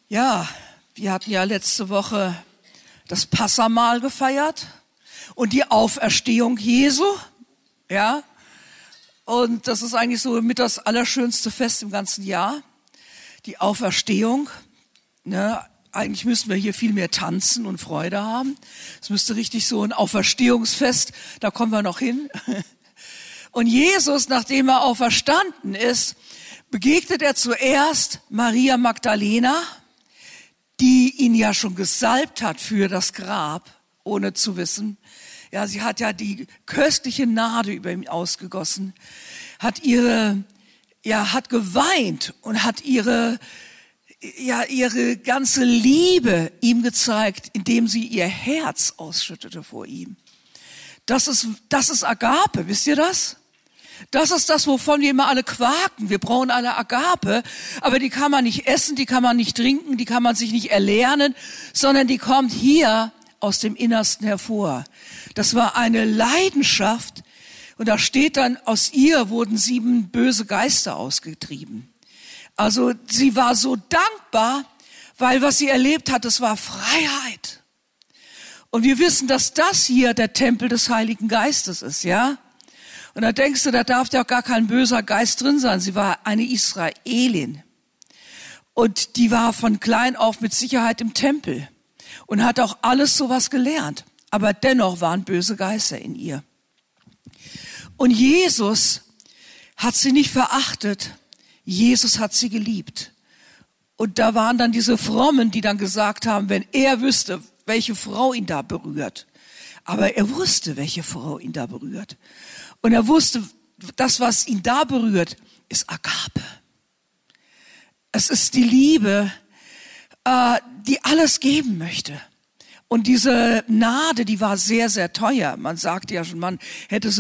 Ja, wir hatten ja letzte Woche das Passamahl gefeiert und die Auferstehung Jesu, ja. Und das ist eigentlich so mit das allerschönste Fest im ganzen Jahr, die Auferstehung. Ne? Eigentlich müssten wir hier viel mehr tanzen und Freude haben. Es müsste richtig so ein Auferstehungsfest, da kommen wir noch hin. Und Jesus, nachdem er auferstanden ist, begegnet er zuerst Maria Magdalena, die ihn ja schon gesalbt hat für das Grab, ohne zu wissen. Ja, sie hat ja die köstliche Nade über ihn ausgegossen, hat geweint und hat ihre ganze Liebe ihm gezeigt, indem sie ihr Herz ausschüttete vor ihm. Das ist Agape, wisst ihr das? Das ist das, wovon wir immer alle quaken. Wir brauchen alle Agape, aber die kann man nicht essen, die kann man nicht trinken, die kann man sich nicht erlernen, sondern die kommt hier aus dem Innersten hervor. Das war eine Leidenschaft und da steht dann, aus ihr wurden 7 böse Geister ausgetrieben. Also sie war so dankbar, weil was sie erlebt hat, das war Freiheit. Und wir wissen, dass das hier der Tempel des Heiligen Geistes ist, ja? Und da denkst du, da darf ja auch gar kein böser Geist drin sein. Sie war eine Israelin. Und die war von klein auf mit Sicherheit im Tempel und hat auch alles sowas gelernt. Aber dennoch waren böse Geister in ihr. Und Jesus hat sie nicht verachtet. Jesus hat sie geliebt. Und da waren dann diese Frommen, die dann gesagt haben, wenn er wüsste, welche Frau ihn da berührt. Aber er wusste, welche Frau ihn da berührt. Und er wusste, das, was ihn da berührt, ist Agape. Es ist die Liebe, die alles geben möchte. Und diese Gnade, die war sehr, sehr teuer. Man sagte ja schon, man hätte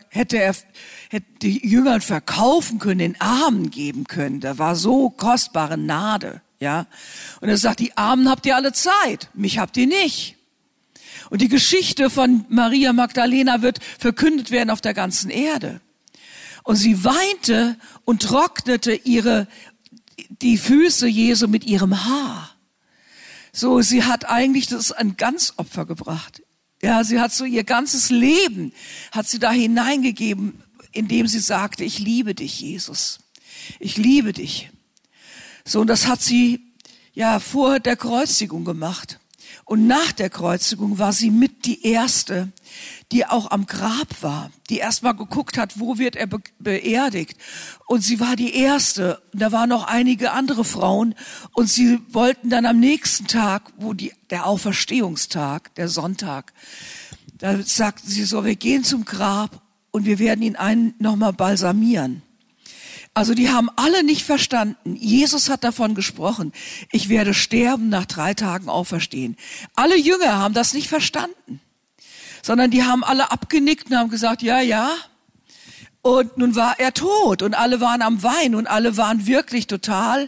die Jüngern verkaufen können, den Armen geben können. Da war so kostbare Gnade, ja. Und er sagt, die Armen habt ihr alle Zeit, mich habt ihr nicht. Und die Geschichte von Maria Magdalena wird verkündet werden auf der ganzen Erde. Und sie weinte und trocknete die Füße Jesu mit ihrem Haar. So, sie hat eigentlich das ein Ganzopfer gebracht. Ja, sie hat so ihr ganzes Leben, hat sie da hineingegeben, indem sie sagte, ich liebe dich, Jesus. Ich liebe dich. So, und das hat sie ja vor der Kreuzigung gemacht. Und nach der Kreuzigung war sie mit die Erste, die auch am Grab war, die erst mal geguckt hat, wo wird er beerdigt. Und sie war die Erste. Und da waren noch einige andere Frauen. Und sie wollten dann am nächsten Tag, der Auferstehungstag, der Sonntag, da sagten sie so, wir gehen zum Grab und wir werden ihn nochmal balsamieren. Also die haben alle nicht verstanden. Jesus hat davon gesprochen, ich werde sterben, nach 3 Tagen auferstehen. Alle Jünger haben das nicht verstanden, sondern die haben alle abgenickt und haben gesagt, ja, ja. Und nun war er tot und alle waren am Weinen und alle waren wirklich total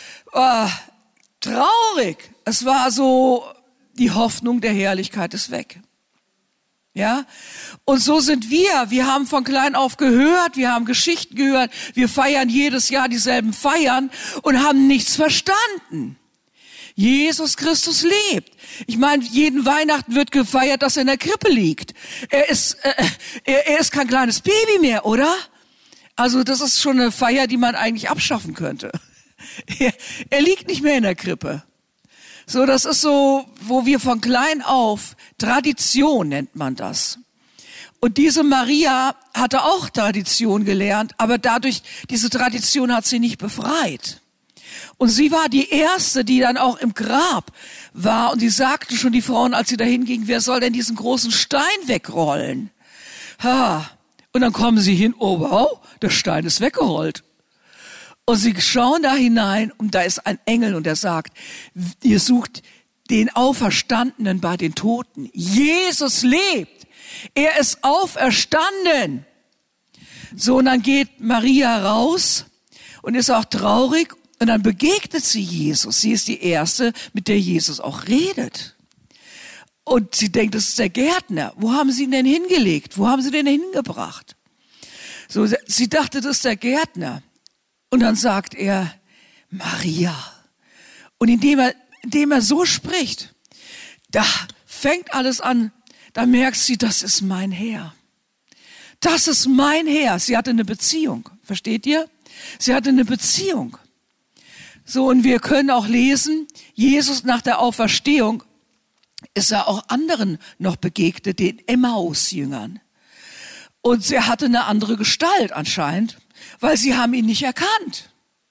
traurig. Es war so, die Hoffnung der Herrlichkeit ist weg. Ja, und so sind wir. Wir haben von klein auf gehört, wir haben Geschichten gehört, wir feiern jedes Jahr dieselben Feiern und haben nichts verstanden. Jesus Christus lebt. Ich meine, jeden Weihnachten wird gefeiert, dass er in der Krippe liegt. Er ist kein kleines Baby mehr, oder? Also das ist schon eine Feier, die man eigentlich abschaffen könnte. Er liegt nicht mehr in der Krippe. So, das ist so, wo wir von klein auf, Tradition nennt man das. Und diese Maria hatte auch Tradition gelernt, aber diese Tradition hat sie nicht befreit. Und sie war die Erste, die dann auch im Grab war. Und sie sagten schon, die Frauen, als sie dahin gingen, wer soll denn diesen großen Stein wegrollen? Und dann kommen sie hin, oh wow, der Stein ist weggerollt. Und sie schauen da hinein und da ist ein Engel und er sagt, ihr sucht den Auferstandenen bei den Toten. Jesus lebt. Er ist auferstanden. So, und dann geht Maria raus und ist auch traurig und dann begegnet sie Jesus. Sie ist die Erste, mit der Jesus auch redet. Und sie denkt, das ist der Gärtner. Wo haben sie ihn denn hingelegt? Wo haben sie den hingebracht? So, sie dachte, das ist der Gärtner. Und dann sagt er, Maria. Und indem er so spricht, da fängt alles an, da merkt sie, das ist mein Herr. Das ist mein Herr. Sie hatte eine Beziehung. Versteht ihr? Sie hatte eine Beziehung. So, und wir können auch lesen, Jesus nach der Auferstehung ist er auch anderen noch begegnet, den Emmaus-Jüngern. Und er hatte eine andere Gestalt anscheinend, weil sie haben ihn nicht erkannt.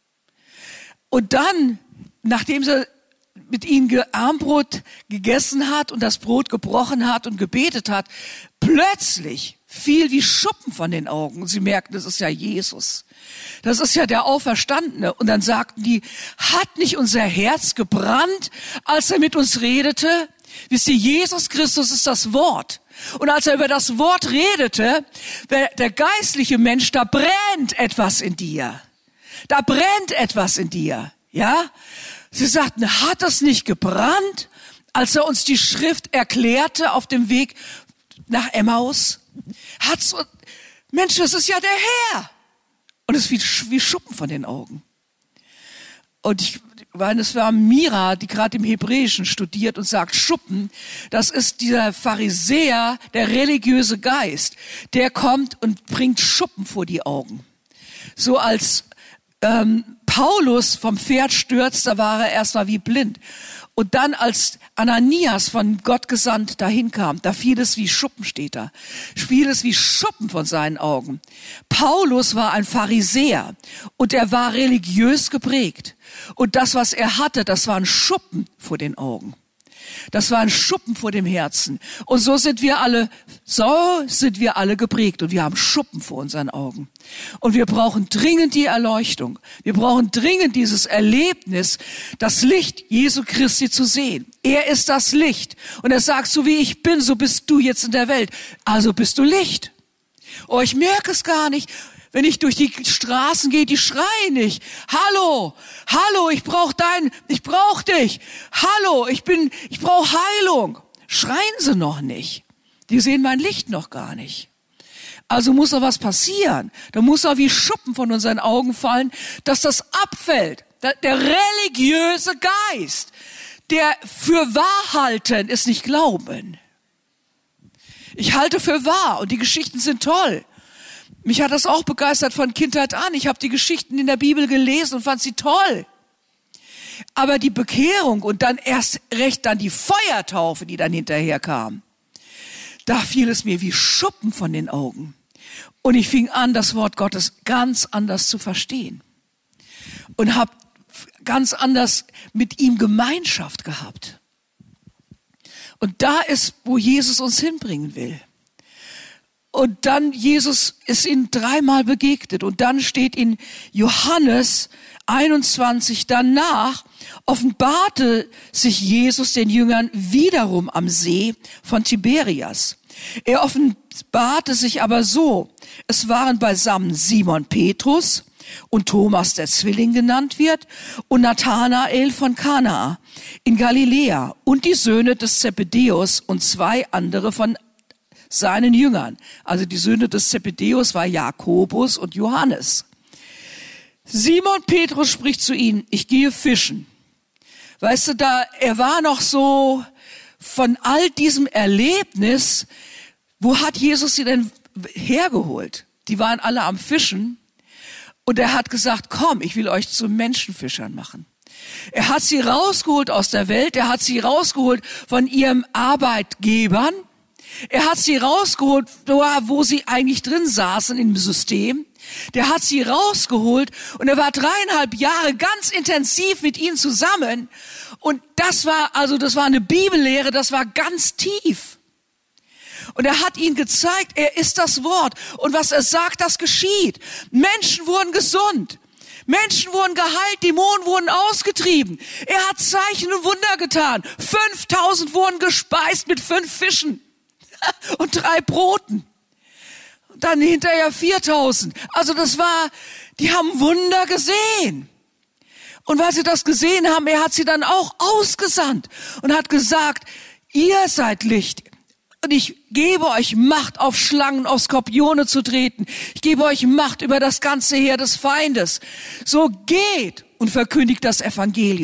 Und dann, nachdem sie mit ihnen Armbrot gegessen hat und das Brot gebrochen hat und gebetet hat, plötzlich fiel wie Schuppen von den Augen. Und sie merkten, das ist ja Jesus. Das ist ja der Auferstandene. Und dann sagten die, hat nicht unser Herz gebrannt, als er mit uns redete? Wisst ihr, Jesus Christus ist das Wort. Und als er über das Wort redete, der geistliche Mensch, da brennt etwas in dir. Da brennt etwas in dir. Ja? Sie sagten, hat es nicht gebrannt, als er uns die Schrift erklärte auf dem Weg nach Emmaus? Mensch, das ist ja der Herr. Und es fiel wie Schuppen von den Augen. Und ich meine, es war Mira, die gerade im Hebräischen studiert und sagt, Schuppen, das ist dieser Pharisäer, der religiöse Geist, der kommt und bringt Schuppen vor die Augen. So als Paulus vom Pferd stürzt, da war er erstmal wie blind. Und dann als Ananias von Gott gesandt dahin kam, da fiel es wie Schuppen, steht da. Fiel es wie Schuppen von seinen Augen. Paulus war ein Pharisäer und er war religiös geprägt. Und das, was er hatte, das waren Schuppen vor den Augen. Das war ein Schuppen vor dem Herzen. Und so sind wir alle geprägt und wir haben Schuppen vor unseren Augen. Und wir brauchen dringend die Erleuchtung. Wir brauchen dringend dieses Erlebnis, das Licht Jesu Christi zu sehen. Er ist das Licht. Und er sagt, so wie ich bin, so bist du jetzt in der Welt. Also bist du Licht. Oh, ich merke es gar nicht. Wenn ich durch die Straßen gehe, die schreien nicht. Hallo, ich brauche dich. Hallo, ich brauche Heilung. Schreien sie noch nicht. Die sehen mein Licht noch gar nicht. Also muss doch was passieren. Da muss doch wie Schuppen von unseren Augen fallen, dass das abfällt. Der religiöse Geist, der für wahr halten ist nicht Glauben. Ich halte für wahr und die Geschichten sind toll. Mich hat das auch begeistert von Kindheit an. Ich habe die Geschichten in der Bibel gelesen und fand sie toll. Aber die Bekehrung und dann erst recht dann die Feuertaufe, die dann hinterher kam, da fiel es mir wie Schuppen von den Augen. Und ich fing an, das Wort Gottes ganz anders zu verstehen. Und habe ganz anders mit ihm Gemeinschaft gehabt. Und da ist, wo Jesus uns hinbringen will. Und dann, Jesus ist ihnen 3-mal begegnet. Und dann steht in Johannes 21, danach offenbarte sich Jesus den Jüngern wiederum am See von Tiberias. Er offenbarte sich aber so. Es waren beisammen Simon Petrus und Thomas, der Zwilling genannt wird, und Nathanael von Kana in Galiläa und die Söhne des Zebedäus und 2 andere von seinen Jüngern. Also die Söhne des Zebedäus war Jakobus und Johannes. Simon Petrus spricht zu ihnen, ich gehe fischen. Weißt du, er war noch so von all diesem Erlebnis, wo hat Jesus sie denn hergeholt? Die waren alle am Fischen und er hat gesagt, komm, ich will euch zu Menschenfischern machen. Er hat sie rausgeholt aus der Welt, er hat sie rausgeholt von ihrem Arbeitgebern. Er hat sie rausgeholt, wo sie eigentlich drin saßen im System. Der hat sie rausgeholt und er war 3,5 Jahre ganz intensiv mit ihnen zusammen. Und das war eine Bibellehre, das war ganz tief. Und er hat ihnen gezeigt, er ist das Wort. Und was er sagt, das geschieht. Menschen wurden gesund. Menschen wurden geheilt, Dämonen wurden ausgetrieben. Er hat Zeichen und Wunder getan. 5.000 wurden gespeist mit 5 Fischen. Und 3 Broten. Und dann hinterher 4.000. Also die haben Wunder gesehen. Und weil sie das gesehen haben, er hat sie dann auch ausgesandt und hat gesagt, ihr seid Licht. Und ich gebe euch Macht, auf Schlangen, auf Skorpione zu treten. Ich gebe euch Macht über das ganze Heer des Feindes. So geht und verkündigt das Evangelium.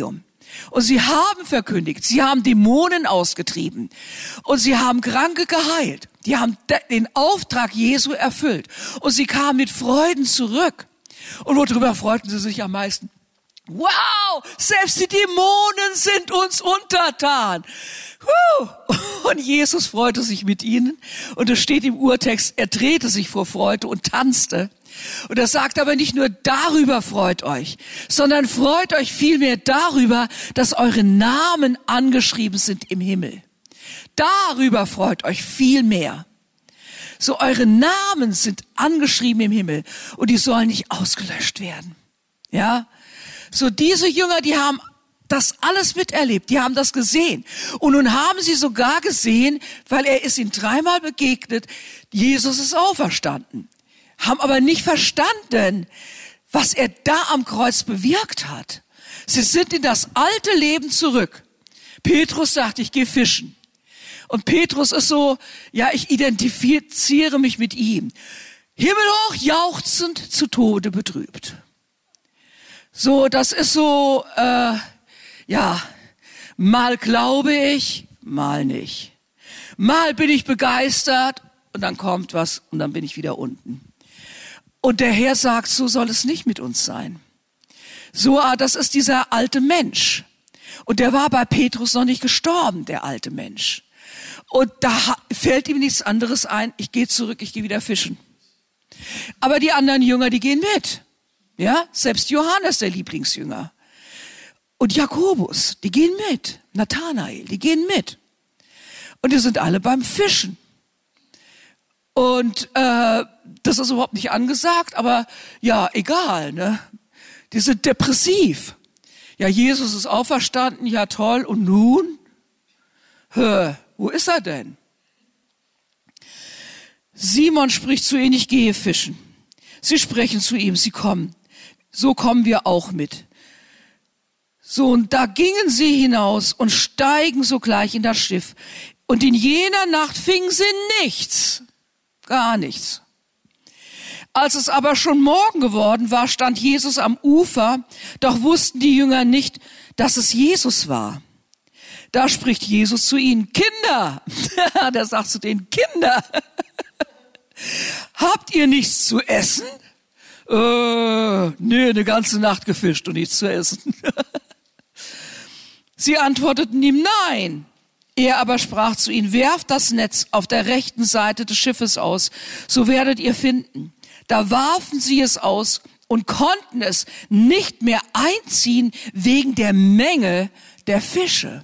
Und sie haben verkündigt, sie haben Dämonen ausgetrieben und sie haben Kranke geheilt. Die haben den Auftrag Jesu erfüllt und sie kamen mit Freuden zurück. Und worüber freuten sie sich am meisten? Wow, selbst die Dämonen sind uns untertan. Und Jesus freute sich mit ihnen. Und es steht im Urtext, er drehte sich vor Freude und tanzte. Und er sagt aber nicht nur darüber freut euch, sondern freut euch vielmehr darüber, dass eure Namen angeschrieben sind im Himmel. Darüber freut euch viel mehr. So, eure Namen sind angeschrieben im Himmel und die sollen nicht ausgelöscht werden. Ja? So, diese Jünger, die haben das alles miterlebt, die haben das gesehen. Und nun haben sie sogar gesehen, weil er ist ihnen 3-mal begegnet, Jesus ist auferstanden. Haben aber nicht verstanden, was er da am Kreuz bewirkt hat. Sie sind in das alte Leben zurück. Petrus sagt, ich gehe fischen. Und Petrus ist so, ja, ich identifiziere mich mit ihm. Himmelhoch, jauchzend, zu Tode betrübt. So, das ist so, ja, mal glaube ich, mal nicht. Mal bin ich begeistert und dann kommt was und dann bin ich wieder unten. Und der Herr sagt, so soll es nicht mit uns sein. So, das ist dieser alte Mensch. Und der war bei Petrus noch nicht gestorben, der alte Mensch. Und da fällt ihm nichts anderes ein, ich gehe zurück, ich gehe wieder fischen. Aber die anderen Jünger, die gehen mit. Ja, selbst Johannes, der Lieblingsjünger. Und Jakobus, die gehen mit. Nathanael, die gehen mit. Und die sind alle beim Fischen. Und das ist überhaupt nicht angesagt, aber ja, egal, ne? Die sind depressiv. Ja, Jesus ist auferstanden, ja toll, und nun? Wo ist er denn? Simon spricht zu ihnen, ich gehe fischen. Sie sprechen zu ihm, sie kommen. So kommen wir auch mit. So, und da gingen sie hinaus und steigen sogleich in das Schiff. Und in jener Nacht fingen sie nichts. Gar nichts. Als es aber schon Morgen geworden war, stand Jesus am Ufer, doch wussten die Jünger nicht, dass es Jesus war. Da spricht Jesus zu ihnen, Kinder, der sagt zu denen, Kinder, habt ihr nichts zu essen? Nee, eine ganze Nacht gefischt und nichts zu essen. Sie antworteten ihm, nein. Er aber sprach zu ihnen, werft das Netz auf der rechten Seite des Schiffes aus, so werdet ihr finden. Da warfen sie es aus und konnten es nicht mehr einziehen wegen der Menge der Fische.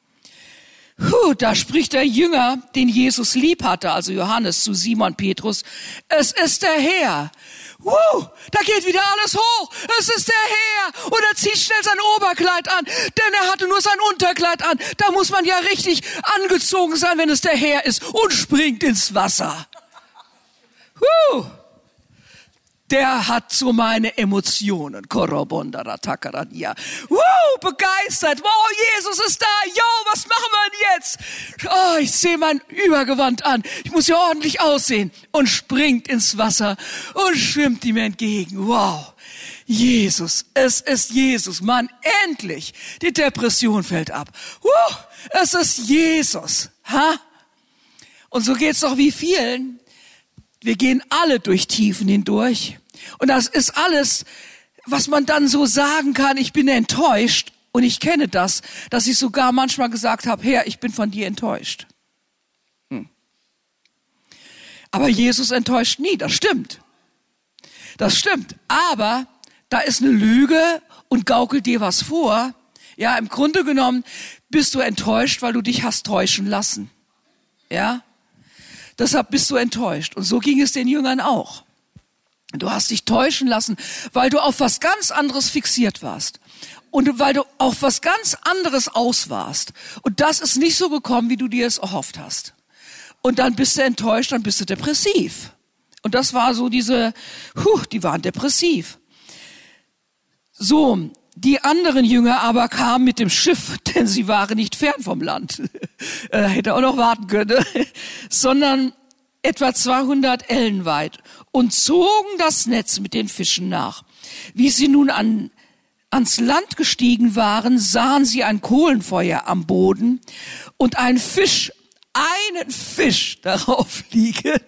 Da spricht der Jünger, den Jesus lieb hatte, also Johannes, zu Simon Petrus, es ist der Herr. Da geht wieder alles hoch. Es ist der Herr. Und er zieht schnell sein Oberkleid an, denn er hatte nur sein Unterkleid an. Da muss man ja richtig angezogen sein, wenn es der Herr ist, und springt ins Wasser. Der hat so meine Emotionen. Begeistert. Wow, Jesus ist da. Was machen wir denn jetzt? Ich ziehe mein Übergewand an. Ich muss ja ordentlich aussehen. Und springt ins Wasser und schwimmt ihm entgegen. Wow. Jesus, es ist Jesus. Mann, endlich. Die Depression fällt ab. Es ist Jesus. Und so geht's doch wie vielen. Wir gehen alle durch Tiefen hindurch. Und das ist alles, was man dann so sagen kann, ich bin enttäuscht. Und ich kenne das, dass ich sogar manchmal gesagt habe, Herr, ich bin von dir enttäuscht. Aber Jesus enttäuscht nie, das stimmt. Das stimmt. Aber da ist eine Lüge und gaukelt dir was vor. Ja, im Grunde genommen bist du enttäuscht, weil du dich hast täuschen lassen. Ja? Deshalb bist du enttäuscht. Und so ging es den Jüngern auch. Du hast dich täuschen lassen, weil du auf was ganz anderes fixiert warst. Und weil du auf was ganz anderes aus warst. Und das ist nicht so gekommen, wie du dir es erhofft hast. Und dann bist du enttäuscht, dann bist du depressiv. Und das war so die waren depressiv. So, die anderen Jünger aber kamen mit dem Schiff, denn sie waren nicht fern vom Land. Hätte auch noch warten können. Sondern etwa 200 Ellen weit und zogen das Netz mit den Fischen nach. Wie sie nun an ans Land gestiegen waren, sahen sie ein Kohlenfeuer am Boden und einen Fisch darauf liegen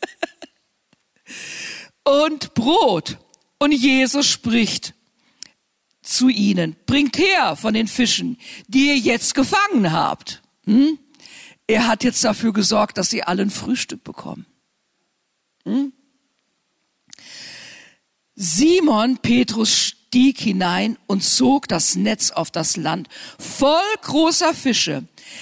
und Brot. Und Jesus spricht zu ihnen: Bringt her von den Fischen, die ihr jetzt gefangen habt. Er hat jetzt dafür gesorgt, dass sie alle ein Frühstück bekommen. Simon Petrus stieg hinein und zog das Netz auf das Land voll großer Fische.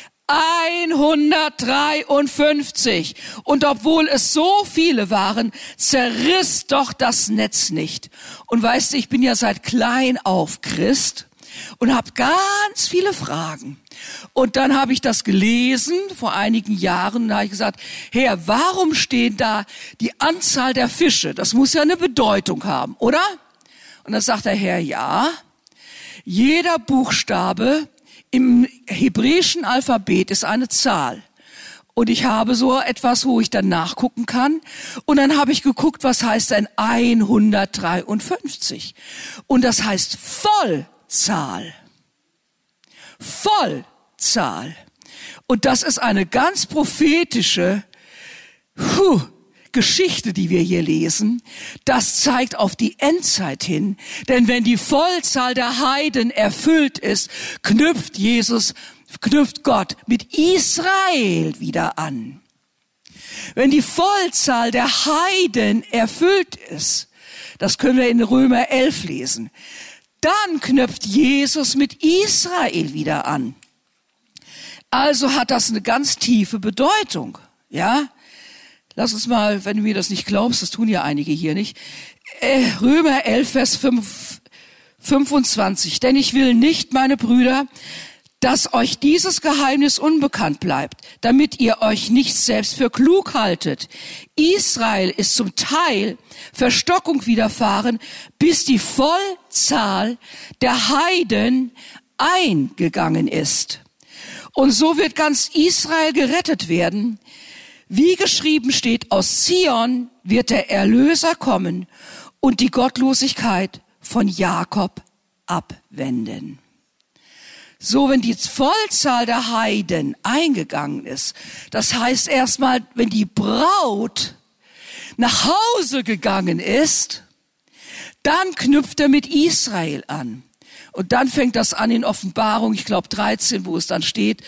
153. Und obwohl es so viele waren, zerriss doch das Netz nicht. Und weißt du, ich bin ja seit klein auf Christ und habe ganz viele Fragen. Und dann habe ich das gelesen vor einigen Jahren und da habe ich gesagt: Herr, warum steht da die Anzahl der Fische? Das muss ja eine Bedeutung haben, oder? Und dann sagt der Herr: Ja, jeder Buchstabe im hebräischen Alphabet ist eine Zahl. Und ich habe so etwas, wo ich dann nachgucken kann. Und dann habe ich geguckt, was heißt denn 153? Und das heißt Vollzahl. Vollzahl. Und das ist eine ganz prophetische Geschichte, die wir hier lesen. Das zeigt auf die Endzeit hin. Denn wenn die Vollzahl der Heiden erfüllt ist, knüpft Gott mit Israel wieder an. Wenn die Vollzahl der Heiden erfüllt ist, das können wir in Römer 11 lesen, dann knüpft Jesus mit Israel wieder an. Also hat das eine ganz tiefe Bedeutung, ja? Lass uns mal, wenn du mir das nicht glaubst, das tun ja einige hier nicht, Römer 11, Vers 25. Denn ich will nicht, meine Brüder, dass euch dieses Geheimnis unbekannt bleibt, damit ihr euch nicht selbst für klug haltet. Israel ist zum Teil Verstockung widerfahren, bis die Vollzahl der Heiden eingegangen ist. Und so wird ganz Israel gerettet werden. Wie geschrieben steht, aus Zion wird der Erlöser kommen und die Gottlosigkeit von Jakob abwenden. So, wenn die Vollzahl der Heiden eingegangen ist, das heißt erstmal, wenn die Braut nach Hause gegangen ist, dann knüpft er mit Israel an. Und dann fängt das an in Offenbarung, ich glaube 13, wo es dann steht,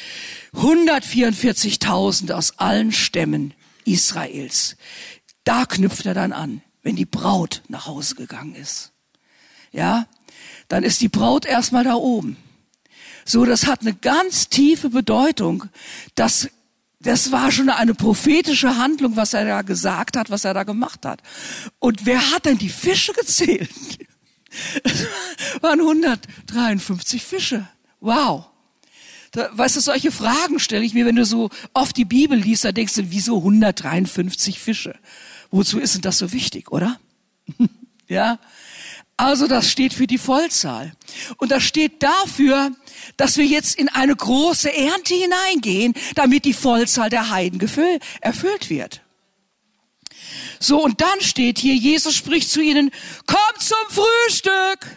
144.000 aus allen Stämmen Israels. Da knüpft er dann an, wenn die Braut nach Hause gegangen ist. Ja, dann ist die Braut erstmal da oben. So, das hat eine ganz tiefe Bedeutung. Das war schon eine prophetische Handlung, was er da gesagt hat, was er da gemacht hat. Und wer hat denn die Fische gezählt? Es waren 153 Fische. Wow. Weißt du, solche Fragen stelle ich mir, wenn du so oft die Bibel liest, da denkst du, wieso 153 Fische? Wozu ist denn das so wichtig, oder? Ja. Also das steht für die Vollzahl. Und das steht dafür, dass wir jetzt in eine große Ernte hineingehen, damit die Vollzahl der Heiden erfüllt wird. So, und dann steht hier, Jesus spricht zu ihnen: Kommt zum Frühstück!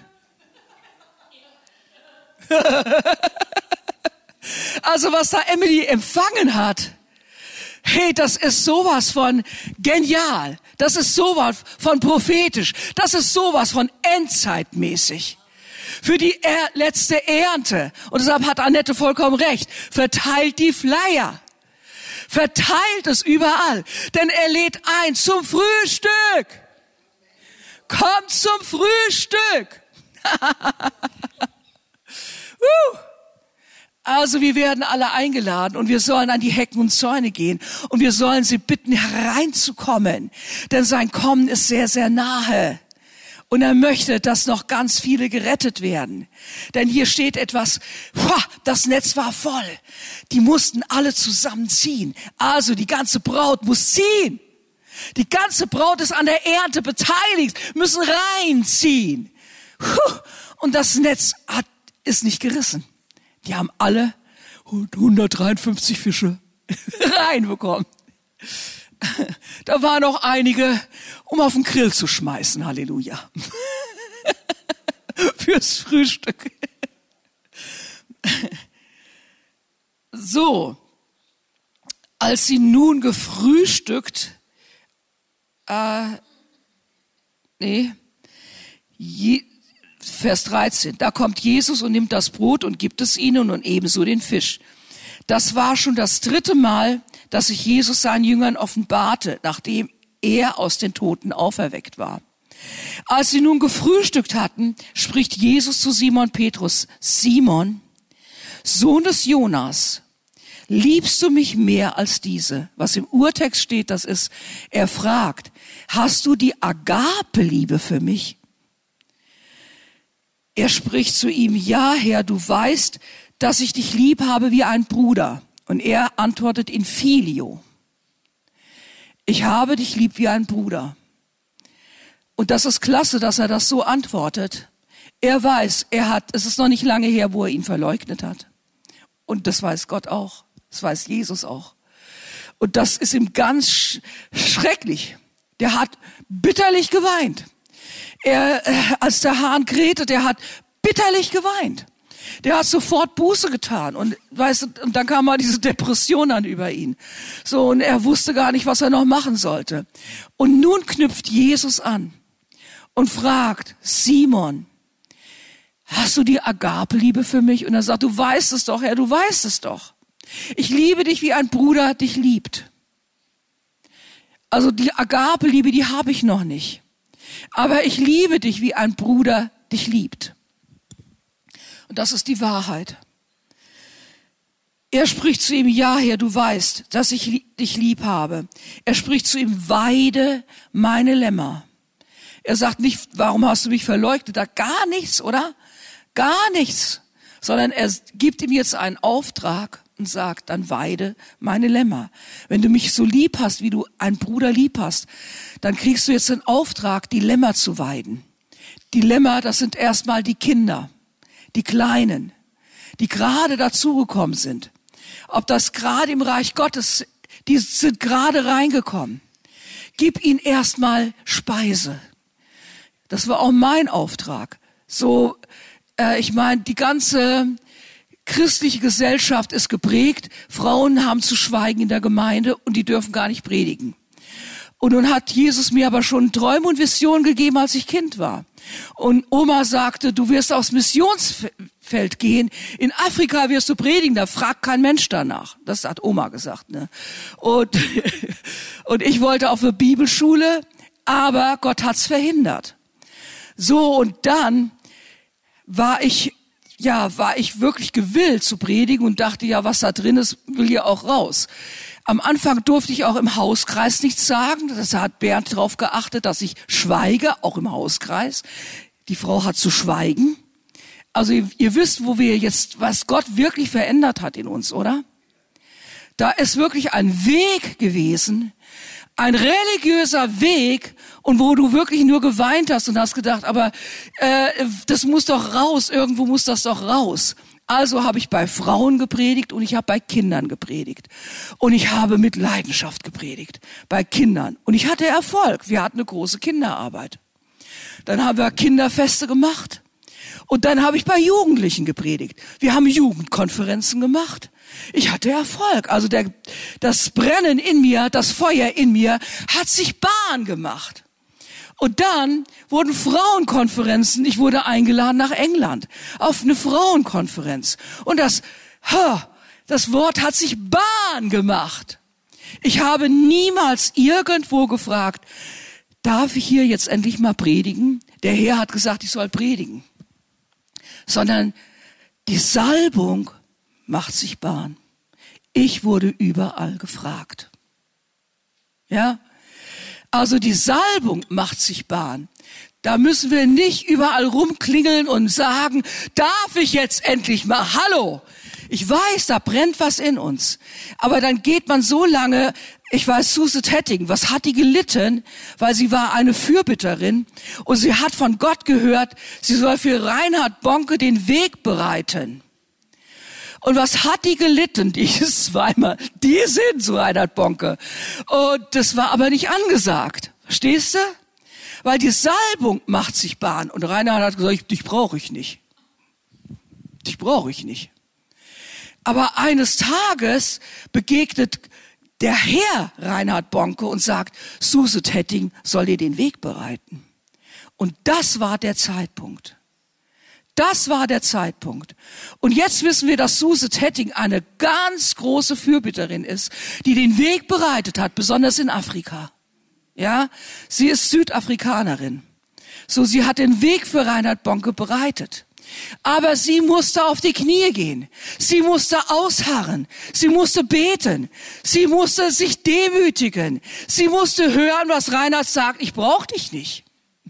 Also was da Emily empfangen hat, hey, das ist sowas von genial. Das ist sowas von prophetisch. Das ist sowas von endzeitmäßig. Für die letzte Ernte. Und deshalb hat Annette vollkommen recht. Verteilt die Flyer. Verteilt es überall. Denn er lädt ein zum Frühstück. Kommt zum Frühstück. Also wir werden alle eingeladen und wir sollen an die Hecken und Zäune gehen und wir sollen sie bitten, hereinzukommen, denn sein Kommen ist sehr, sehr nahe. Und er möchte, dass noch ganz viele gerettet werden. Denn hier steht etwas, das Netz war voll. Die mussten alle zusammenziehen. Also die ganze Braut muss ziehen. Die ganze Braut ist an der Ernte beteiligt, müssen reinziehen. Und das Netz ist nicht gerissen. Die haben alle 153 Fische reinbekommen. Da waren noch einige, um auf den Grill zu schmeißen. Halleluja. fürs Frühstück. So, als sie nun gefrühstückt, Vers 13, da kommt Jesus und nimmt das Brot und gibt es ihnen und ebenso den Fisch. Das war schon das 3. Mal, dass sich Jesus seinen Jüngern offenbarte, nachdem er aus den Toten auferweckt war. Als sie nun gefrühstückt hatten, spricht Jesus zu Simon Petrus: Simon, Sohn des Jonas, liebst du mich mehr als diese? Was im Urtext steht, das ist, er fragt, hast du die Agape-Liebe für mich? Er spricht zu ihm, ja, Herr, du weißt, dass ich dich lieb habe wie ein Bruder. Und er antwortet in Filio. Ich habe dich lieb wie ein Bruder. Und das ist klasse, dass er das so antwortet. Er weiß, es ist noch nicht lange her, wo er ihn verleugnet hat. Und das weiß Gott auch. Das weiß Jesus auch. Und das ist ihm ganz schrecklich. Der hat bitterlich geweint. Als der Hahn krähte, der hat bitterlich geweint. Der hat sofort Buße getan und und dann kam mal diese Depression an über ihn. So, und er wusste gar nicht, was er noch machen sollte. Und nun knüpft Jesus an und fragt, Simon, hast du die Agape-Liebe für mich? Und er sagt, du weißt es doch, Herr, du weißt es doch. Ich liebe dich, wie ein Bruder dich liebt. Also die Agape-Liebe, die habe ich noch nicht. Aber ich liebe dich, wie ein Bruder dich liebt. Und das ist die Wahrheit. Er spricht zu ihm, ja, Herr, du weißt, dass ich dich lieb habe. Er spricht zu ihm, weide meine Lämmer. Er sagt nicht, warum hast du mich verleugnet? Da gar nichts, oder? Gar nichts. Sondern er gibt ihm jetzt einen Auftrag und sagt, dann weide meine Lämmer. Wenn du mich so lieb hast, wie du einen Bruder lieb hast, dann kriegst du jetzt den Auftrag, die Lämmer zu weiden. Die Lämmer, das sind erstmal die Kinder, die Kleinen, die gerade dazugekommen sind. Ob das gerade im Reich Gottes, die sind gerade reingekommen. Gib ihnen erstmal Speise. Das war auch mein Auftrag. So, ich meine, die ganze christliche Gesellschaft ist geprägt. Frauen haben zu schweigen in der Gemeinde und die dürfen gar nicht predigen. Und nun hat Jesus mir aber schon Träume und Visionen gegeben, als ich Kind war. Und Oma sagte, du wirst aufs Missionsfeld gehen. In Afrika wirst du predigen, da fragt kein Mensch danach. Das hat Oma gesagt, ne? Und ich wollte auf eine Bibelschule, aber Gott hat's verhindert. So, und dann war ich wirklich gewillt zu predigen und dachte, ja, was da drin ist, will ja auch raus. Am Anfang durfte ich auch im Hauskreis nichts sagen. Das hat Bernd darauf geachtet, dass ich schweige, auch im Hauskreis. Die Frau hat zu schweigen. Also ihr wisst, was Gott wirklich verändert hat in uns, oder? Da ist wirklich ein Weg gewesen, ein religiöser Weg, und wo du wirklich nur geweint hast und hast gedacht, aber das muss doch raus, irgendwo muss das doch raus. Also habe ich bei Frauen gepredigt und ich habe bei Kindern gepredigt. Und ich habe mit Leidenschaft gepredigt bei Kindern. Und ich hatte Erfolg. Wir hatten eine große Kinderarbeit. Dann haben wir Kinderfeste gemacht. Und dann habe ich bei Jugendlichen gepredigt. Wir haben Jugendkonferenzen gemacht. Ich hatte Erfolg. Also das Brennen in mir, das Feuer in mir hat sich Bahn gemacht. Und dann wurden Frauenkonferenzen, ich wurde eingeladen nach England auf eine Frauenkonferenz. Und das Wort hat sich Bahn gemacht. Ich habe niemals irgendwo gefragt, darf ich hier jetzt endlich mal predigen? Der Herr hat gesagt, ich soll predigen. Sondern die Salbung macht sich Bahn. Ich wurde überall gefragt. Ja? Also die Salbung macht sich Bahn. Da müssen wir nicht überall rumklingeln und sagen, darf ich jetzt endlich mal? Hallo! Ich weiß, da brennt was in uns. Aber dann geht man so lange, ich weiß, Susan Hetting, was hat die gelitten? Weil sie war eine Fürbitterin und sie hat von Gott gehört, sie soll für Reinhard Bonke den Weg bereiten. Und was hat die gelitten? Die ist zweimal, die sind zu Reinhard Bonke. Und das war aber nicht angesagt. Verstehst du? weil die Salbung macht sich Bahn. Und Reinhard hat gesagt, dich brauche ich nicht. Dich brauche ich nicht. Aber eines Tages begegnet der Herr Reinhard Bonke und sagt, Suse Tetting soll dir den Weg bereiten. Und das war der Zeitpunkt. Das war der Zeitpunkt. Und jetzt wissen wir, dass Suse Tetting eine ganz große Fürbitterin ist, die den Weg bereitet hat, besonders in Afrika. Ja, sie ist Südafrikanerin. So, sie hat den Weg für Reinhard Bonke bereitet. Aber sie musste auf die Knie gehen. Sie musste ausharren. Sie musste beten. Sie musste sich demütigen. Sie musste hören, was Reinhard sagt. Ich brauche dich nicht.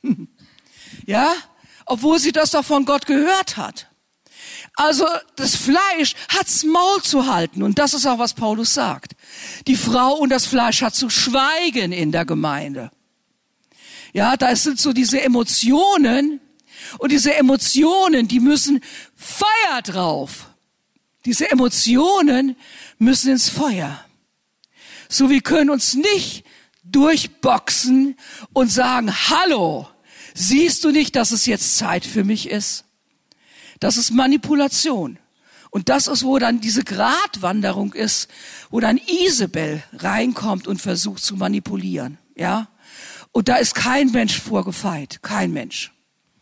Ja, obwohl sie das doch von Gott gehört hat. Also das Fleisch hat's Maul zu halten. Und das ist auch, was Paulus sagt. Die Frau und das Fleisch hat zu schweigen in der Gemeinde. Ja, da sind so diese Emotionen. Und diese Emotionen, die müssen Feuer drauf. Diese Emotionen müssen ins Feuer. So, wir können uns nicht durchboxen und sagen, hallo, siehst du nicht, dass es jetzt Zeit für mich ist? Das ist Manipulation. Und das ist, wo dann diese Gratwanderung ist, wo dann Isabel reinkommt und versucht zu manipulieren. Ja? Und da ist kein Mensch vorgefeit, kein Mensch.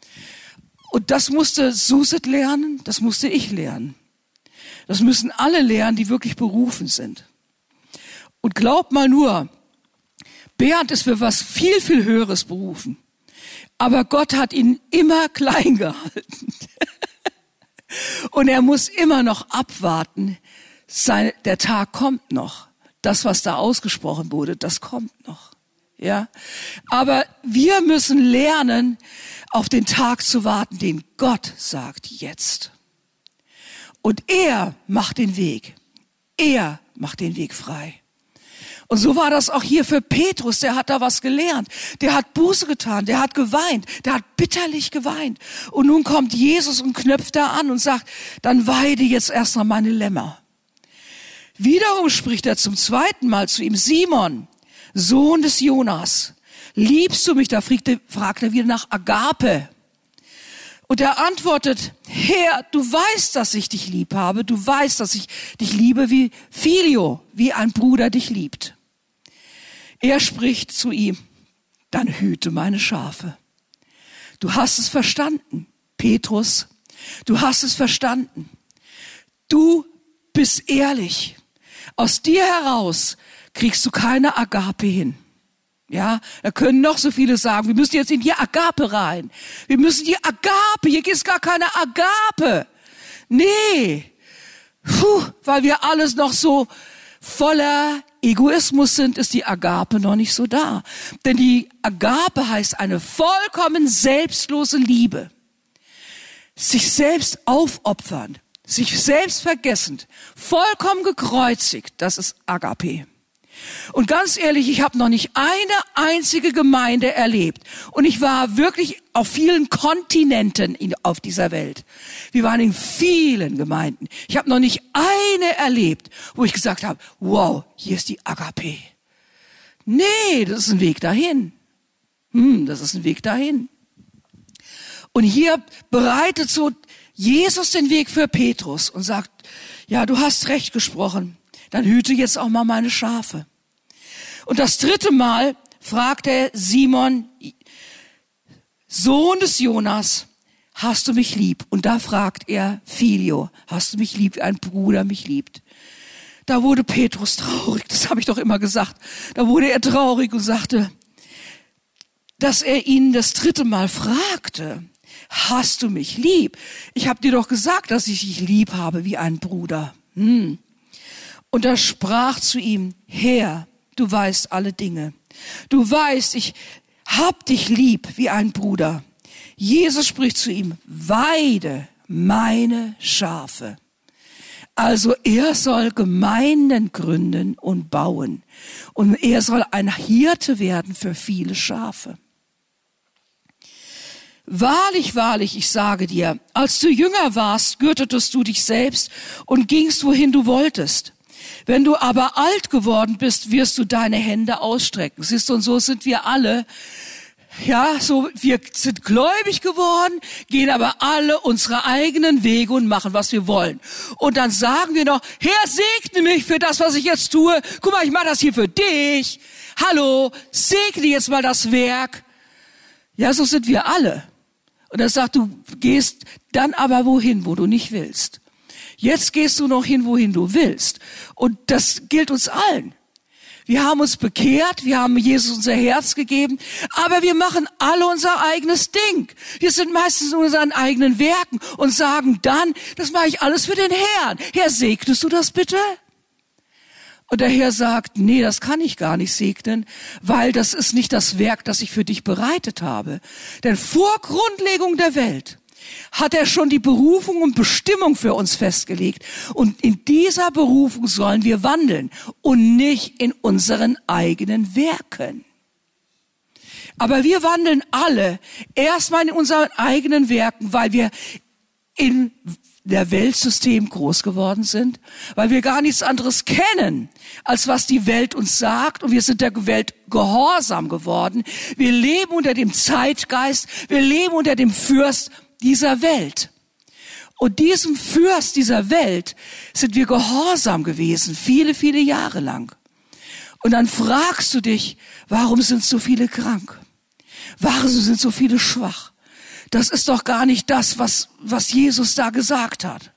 Und das musste Suset lernen, das musste ich lernen. Das müssen alle lernen, die wirklich berufen sind. Und glaubt mal nur, Bernd ist für was viel, viel Höheres berufen. Aber Gott hat ihn immer klein gehalten. Und er muss immer noch abwarten. Der Tag kommt noch. Das, was da ausgesprochen wurde, das kommt noch. Ja, aber wir müssen lernen, auf den Tag zu warten, den Gott sagt jetzt. Und er macht den Weg. Er macht den Weg frei. Und so war das auch hier für Petrus. Der hat da was gelernt. Der hat Buße getan. Der hat geweint. Der hat bitterlich geweint. Und nun kommt Jesus und knöpft da an und sagt, dann weide jetzt erstmal meine Lämmer. Wiederum spricht er zum zweiten Mal zu ihm, Simon, Sohn des Jonas, liebst du mich? Da fragt er wieder nach Agape. Und er antwortet, Herr, du weißt, dass ich dich lieb habe. Du weißt, dass ich dich liebe wie Filio, wie ein Bruder dich liebt. Er spricht zu ihm, dann hüte meine Schafe. Du hast es verstanden, Petrus. Du hast es verstanden. Du bist ehrlich. Aus dir heraus kriegst du keine Agape hin. Ja, da können noch so viele sagen, wir müssen jetzt in die Agape rein. Wir müssen die Agape, hier gibt es gar keine Agape. Nee, weil wir alles noch so voller Egoismus sind, ist die Agape noch nicht so da. Denn die Agape heißt eine vollkommen selbstlose Liebe. Sich selbst aufopfernd, sich selbst vergessend, vollkommen gekreuzigt, das ist Agape. Und ganz ehrlich, ich habe noch nicht eine einzige Gemeinde erlebt. Und ich war wirklich auf vielen Kontinenten auf dieser Welt. Wir waren in vielen Gemeinden. Ich habe noch nicht eine erlebt, wo ich gesagt habe, wow, hier ist die Agape. Nee, das ist ein Weg dahin. Das ist ein Weg dahin. Und hier bereitet so Jesus den Weg für Petrus und sagt, ja, du hast recht gesprochen. Dann hüte jetzt auch mal meine Schafe. Und das dritte Mal fragt er Simon, Sohn des Jonas, hast du mich lieb? Und da fragt er Filio, hast du mich lieb, wie ein Bruder mich liebt? Da wurde Petrus traurig, das habe ich doch immer gesagt. Da wurde er traurig und sagte, dass er ihn das dritte Mal fragte, hast du mich lieb? Ich habe dir doch gesagt, dass ich dich lieb habe wie ein Bruder. Und er sprach zu ihm, Herr, du weißt alle Dinge. Du weißt, ich hab dich lieb wie ein Bruder. Jesus spricht zu ihm, weide meine Schafe. Also er soll Gemeinden gründen und bauen. Und er soll ein Hirte werden für viele Schafe. Wahrlich, wahrlich, ich sage dir, als du jünger warst, gürtetest du dich selbst und gingst, wohin du wolltest. Wenn du aber alt geworden bist, wirst du deine Hände ausstrecken. Siehst du, und so sind wir alle. Ja, so, wir sind gläubig geworden, gehen aber alle unsere eigenen Wege und machen, was wir wollen. Und dann sagen wir noch, Herr, segne mich für das, was ich jetzt tue. Guck mal, ich mache das hier für dich. Hallo, segne jetzt mal das Werk. Ja, so sind wir alle. Und er sagt, du gehst dann aber wohin, wo du nicht willst. Jetzt gehst du noch hin, wohin du willst. Und das gilt uns allen. Wir haben uns bekehrt, wir haben Jesus unser Herz gegeben, aber wir machen alle unser eigenes Ding. Wir sind meistens in unseren eigenen Werken und sagen dann, das mache ich alles für den Herrn. Herr, segnest du das bitte? Und der Herr sagt, nee, das kann ich gar nicht segnen, weil das ist nicht das Werk, das ich für dich bereitet habe. Denn vor Grundlegung der Welt hat er schon die Berufung und Bestimmung für uns festgelegt. Und in dieser Berufung sollen wir wandeln und nicht in unseren eigenen Werken. Aber wir wandeln alle erstmal in unseren eigenen Werken, weil wir in der Weltsystem groß geworden sind, weil wir gar nichts anderes kennen, als was die Welt uns sagt, und wir sind der Welt gehorsam geworden. Wir leben unter dem Zeitgeist, wir leben unter dem Fürst dieser Welt. Und diesem Fürst dieser Welt sind wir gehorsam gewesen, viele, viele Jahre lang. Und dann fragst du dich, warum sind so viele krank? Warum sind so viele schwach? Das ist doch gar nicht das, was Jesus da gesagt hat.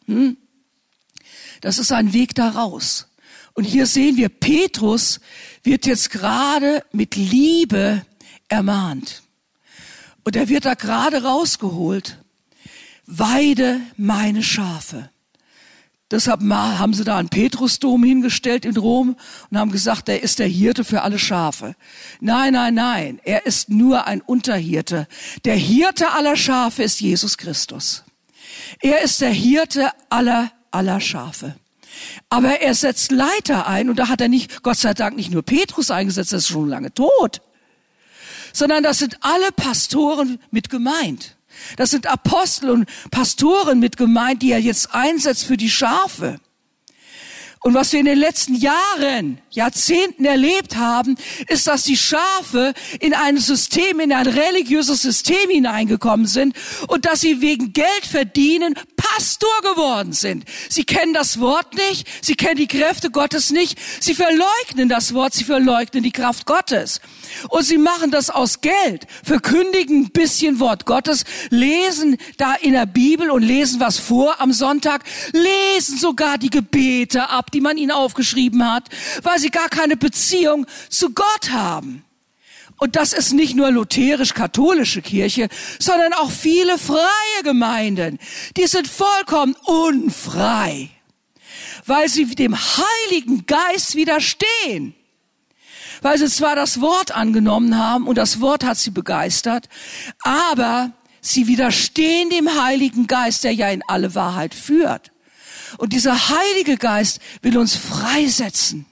Das ist ein Weg da raus. Und hier sehen wir, Petrus wird jetzt gerade mit Liebe ermahnt. Und er wird da gerade rausgeholt. Weide meine Schafe. Deshalb haben sie da einen Petrusdom hingestellt in Rom und haben gesagt, er ist der Hirte für alle Schafe. Nein, nein, nein, er ist nur ein Unterhirte. Der Hirte aller Schafe ist Jesus Christus. Er ist der Hirte aller Schafe. Aber er setzt Leiter ein, und da hat er nicht, Gott sei Dank, nicht nur Petrus eingesetzt, das ist schon lange tot, sondern das sind alle Pastoren mit gemeint. Das sind Apostel und Pastoren mit gemeint, die er jetzt einsetzt für die Schafe. Und was wir in den letzten Jahren, Jahrzehnten erlebt haben, ist, dass die Schafe in ein System, in ein religiöses System hineingekommen sind und dass sie wegen Geld verdienen Pastor geworden sind. Sie kennen das Wort nicht, sie kennen die Kräfte Gottes nicht, sie verleugnen das Wort, sie verleugnen die Kraft Gottes. Und sie machen das aus Geld, verkündigen ein bisschen Wort Gottes, lesen da in der Bibel und lesen was vor am Sonntag, lesen sogar die Gebete ab, die man ihnen aufgeschrieben hat, weil sie gar keine Beziehung zu Gott haben. Und das ist nicht nur lutherisch-katholische Kirche, sondern auch viele freie Gemeinden. Die sind vollkommen unfrei, weil sie dem Heiligen Geist widerstehen. Weil sie zwar das Wort angenommen haben und das Wort hat sie begeistert, aber sie widerstehen dem Heiligen Geist, der ja in alle Wahrheit führt. Und dieser Heilige Geist will uns freisetzen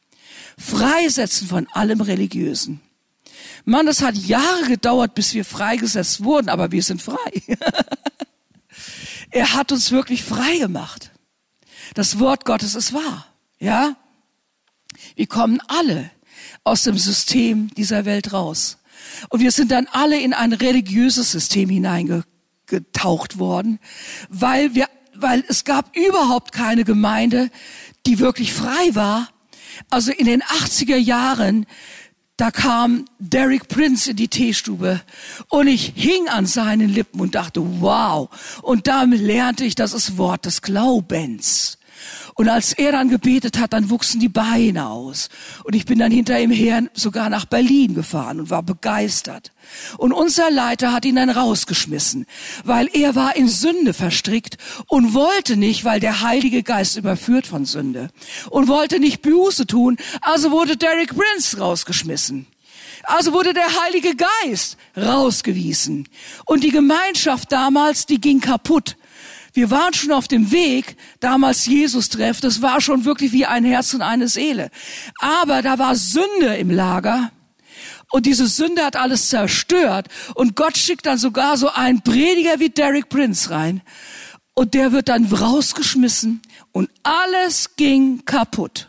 von allem Religiösen. Mann, das hat Jahre gedauert, bis wir freigesetzt wurden, aber wir sind frei. Er hat uns wirklich frei gemacht. Das Wort Gottes ist wahr, ja? Wir kommen alle aus dem System dieser Welt raus. Und wir sind dann alle in ein religiöses System hineingetaucht worden, weil es gab überhaupt keine Gemeinde, die wirklich frei war. Also in den 80er Jahren, da kam Derek Prince in die Teestube und ich hing an seinen Lippen und dachte, wow. Und damit lernte ich, das ist Wort des Glaubens. Und als er dann gebetet hat, dann wuchsen die Beine aus. Und ich bin dann hinter ihm her sogar nach Berlin gefahren und war begeistert. Und unser Leiter hat ihn dann rausgeschmissen, weil er war in Sünde verstrickt und wollte nicht, weil der Heilige Geist überführt von Sünde, und wollte nicht Buße tun. Also wurde Derek Prince rausgeschmissen. Also wurde der Heilige Geist rausgewiesen. Und die Gemeinschaft damals, die ging kaputt. Wir waren schon auf dem Weg, damals Jesus treffen. Das war schon wirklich wie ein Herz und eine Seele. Aber da war Sünde im Lager. Und diese Sünde hat alles zerstört. Und Gott schickt dann sogar so einen Prediger wie Derek Prince rein. Und der wird dann rausgeschmissen. Und alles ging kaputt.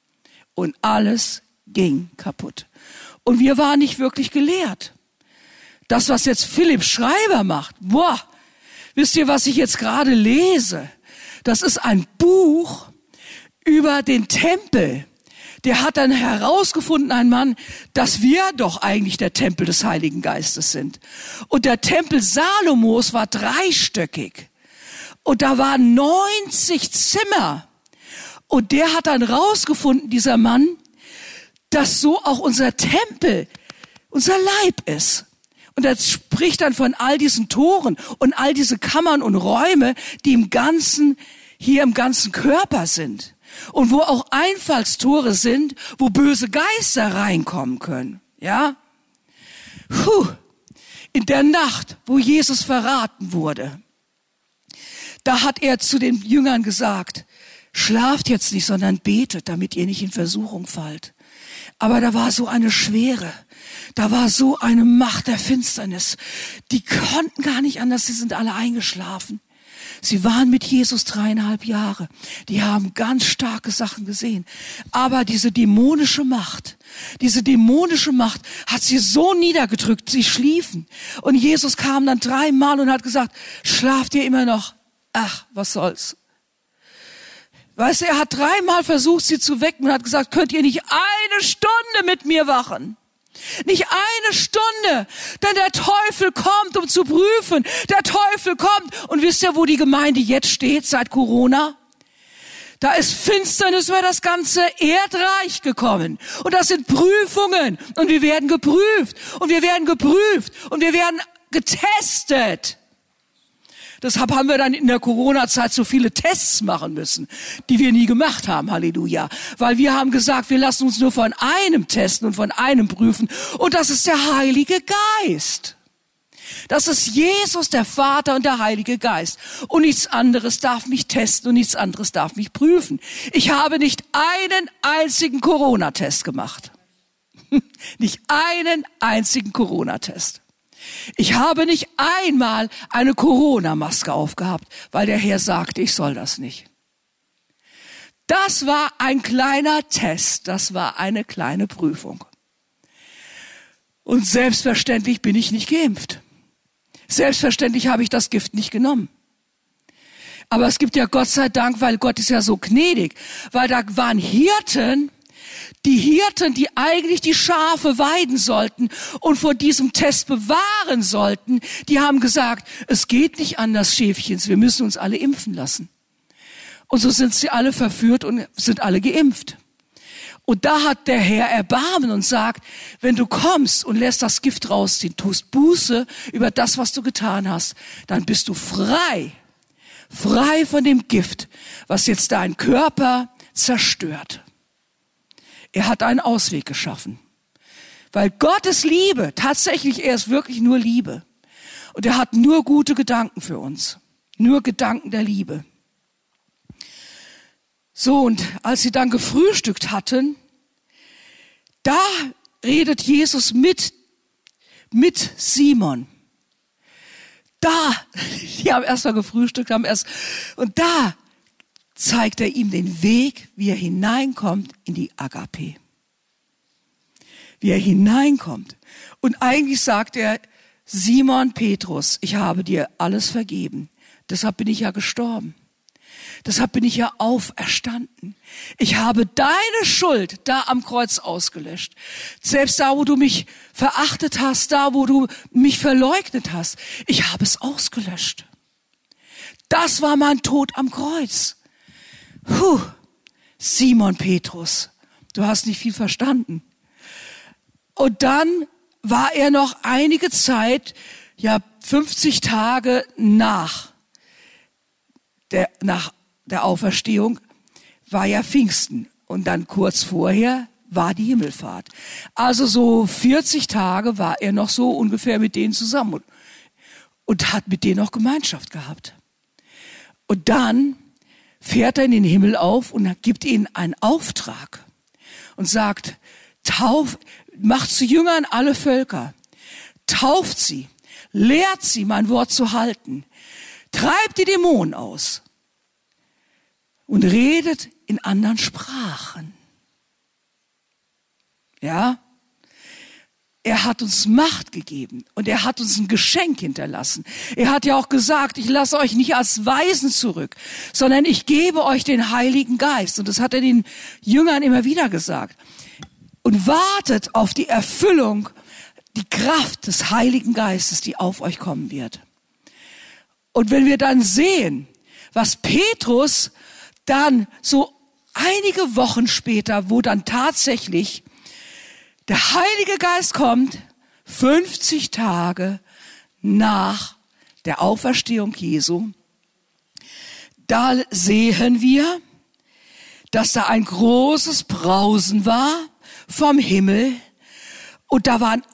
Und alles ging kaputt. Und wir waren nicht wirklich gelehrt. Das, was jetzt Philipp Schreiber macht, boah, wisst ihr, was ich jetzt gerade lese? Das ist ein Buch über den Tempel. Der hat dann herausgefunden, ein Mann, dass wir doch eigentlich der Tempel des Heiligen Geistes sind. Und der Tempel Salomos war dreistöckig. Und da waren 90 Zimmer. Und der hat dann rausgefunden, dieser Mann, dass so auch unser Tempel, unser Leib ist. Und er spricht dann von all diesen Toren und all diese Kammern und Räume, die hier im ganzen Körper sind. Und wo auch Einfallstore sind, wo böse Geister reinkommen können. Ja? In der Nacht, wo Jesus verraten wurde, da hat er zu den Jüngern gesagt, schlaft jetzt nicht, sondern betet, damit ihr nicht in Versuchung fallt. Aber da war so eine Schwere, da war so eine Macht der Finsternis. Die konnten gar nicht anders, sie sind alle eingeschlafen. Sie waren mit Jesus 3,5 Jahre. Die haben ganz starke Sachen gesehen. Aber diese dämonische Macht hat sie so niedergedrückt, sie schliefen. Und Jesus kam dann 3-mal und hat gesagt, schlaft ihr immer noch? Ach, was soll's. Weißt du, er hat 3-mal versucht, sie zu wecken und hat gesagt, könnt ihr nicht 1 Stunde mit mir wachen? Nicht 1 Stunde, denn der Teufel kommt, um zu prüfen. Der Teufel kommt. Und wisst ihr, wo die Gemeinde jetzt steht, seit Corona? Da ist Finsternis über das ganze Erdreich gekommen. Und das sind Prüfungen. Und wir werden geprüft. Und wir werden geprüft. Und wir werden getestet. Deshalb haben wir dann in der Corona-Zeit so viele Tests machen müssen, die wir nie gemacht haben, Halleluja. Weil wir haben gesagt, wir lassen uns nur von einem testen und von einem prüfen. Und das ist der Heilige Geist. Das ist Jesus, der Vater und der Heilige Geist. Und nichts anderes darf mich testen und nichts anderes darf mich prüfen. Ich habe nicht einen einzigen Corona-Test gemacht. Nicht einen einzigen Corona-Test. Ich habe nicht einmal eine Corona-Maske aufgehabt, weil der Herr sagte, ich soll das nicht. Das war ein kleiner Test, das war eine kleine Prüfung. Und selbstverständlich bin ich nicht geimpft. Selbstverständlich habe ich das Gift nicht genommen. Aber es gibt ja Gott sei Dank, weil Gott ist ja so gnädig, weil da waren Hirten, die eigentlich die Schafe weiden sollten und vor diesem Test bewahren sollten, die haben gesagt, es geht nicht anders, Schäfchens, wir müssen uns alle impfen lassen. Und so sind sie alle verführt und sind alle geimpft. Und da hat der Herr Erbarmen und sagt, wenn du kommst und lässt das Gift rausziehen, tust Buße über das, was du getan hast, dann bist du frei von dem Gift, was jetzt deinen Körper zerstört. Er hat einen Ausweg geschaffen. Weil Gottes Liebe, tatsächlich, er ist wirklich nur Liebe. Und er hat nur gute Gedanken für uns. Nur Gedanken der Liebe. So, und als sie dann gefrühstückt hatten, da redet Jesus mit Simon. Die haben erst mal gefrühstückt, und da zeigt er ihm den Weg, wie er hineinkommt in die Agape. Wie er hineinkommt. Und eigentlich sagt er, Simon Petrus, ich habe dir alles vergeben. Deshalb bin ich ja gestorben. Deshalb bin ich ja auferstanden. Ich habe deine Schuld da am Kreuz ausgelöscht. Selbst da, wo du mich verachtet hast, da, wo du mich verleugnet hast, ich habe es ausgelöscht. Das war mein Tod am Kreuz. Simon Petrus, du hast nicht viel verstanden. Und dann war er noch einige Zeit, 50 Tage nach der Auferstehung, war ja Pfingsten. Und dann kurz vorher war die Himmelfahrt. Also so 40 Tage war er noch so ungefähr mit denen zusammen und hat mit denen noch Gemeinschaft gehabt. Und dann fährt er in den Himmel auf und gibt ihnen einen Auftrag und sagt, macht zu Jüngern alle Völker, tauft sie, lehrt sie, mein Wort zu halten, treibt die Dämonen aus und redet in anderen Sprachen. Ja? er hat uns Macht gegeben und er hat uns ein Geschenk hinterlassen. Er hat ja auch gesagt, ich lasse euch nicht als Waisen zurück, sondern ich gebe euch den Heiligen Geist. Und das hat er den Jüngern immer wieder gesagt. Und wartet auf die Erfüllung, die Kraft des Heiligen Geistes, die auf euch kommen wird. Und wenn wir dann sehen, was Petrus dann so einige Wochen später, wo dann tatsächlich der Heilige Geist kommt, 50 Tage nach der Auferstehung Jesu, da sehen wir, dass da ein großes Brausen war vom Himmel und da waren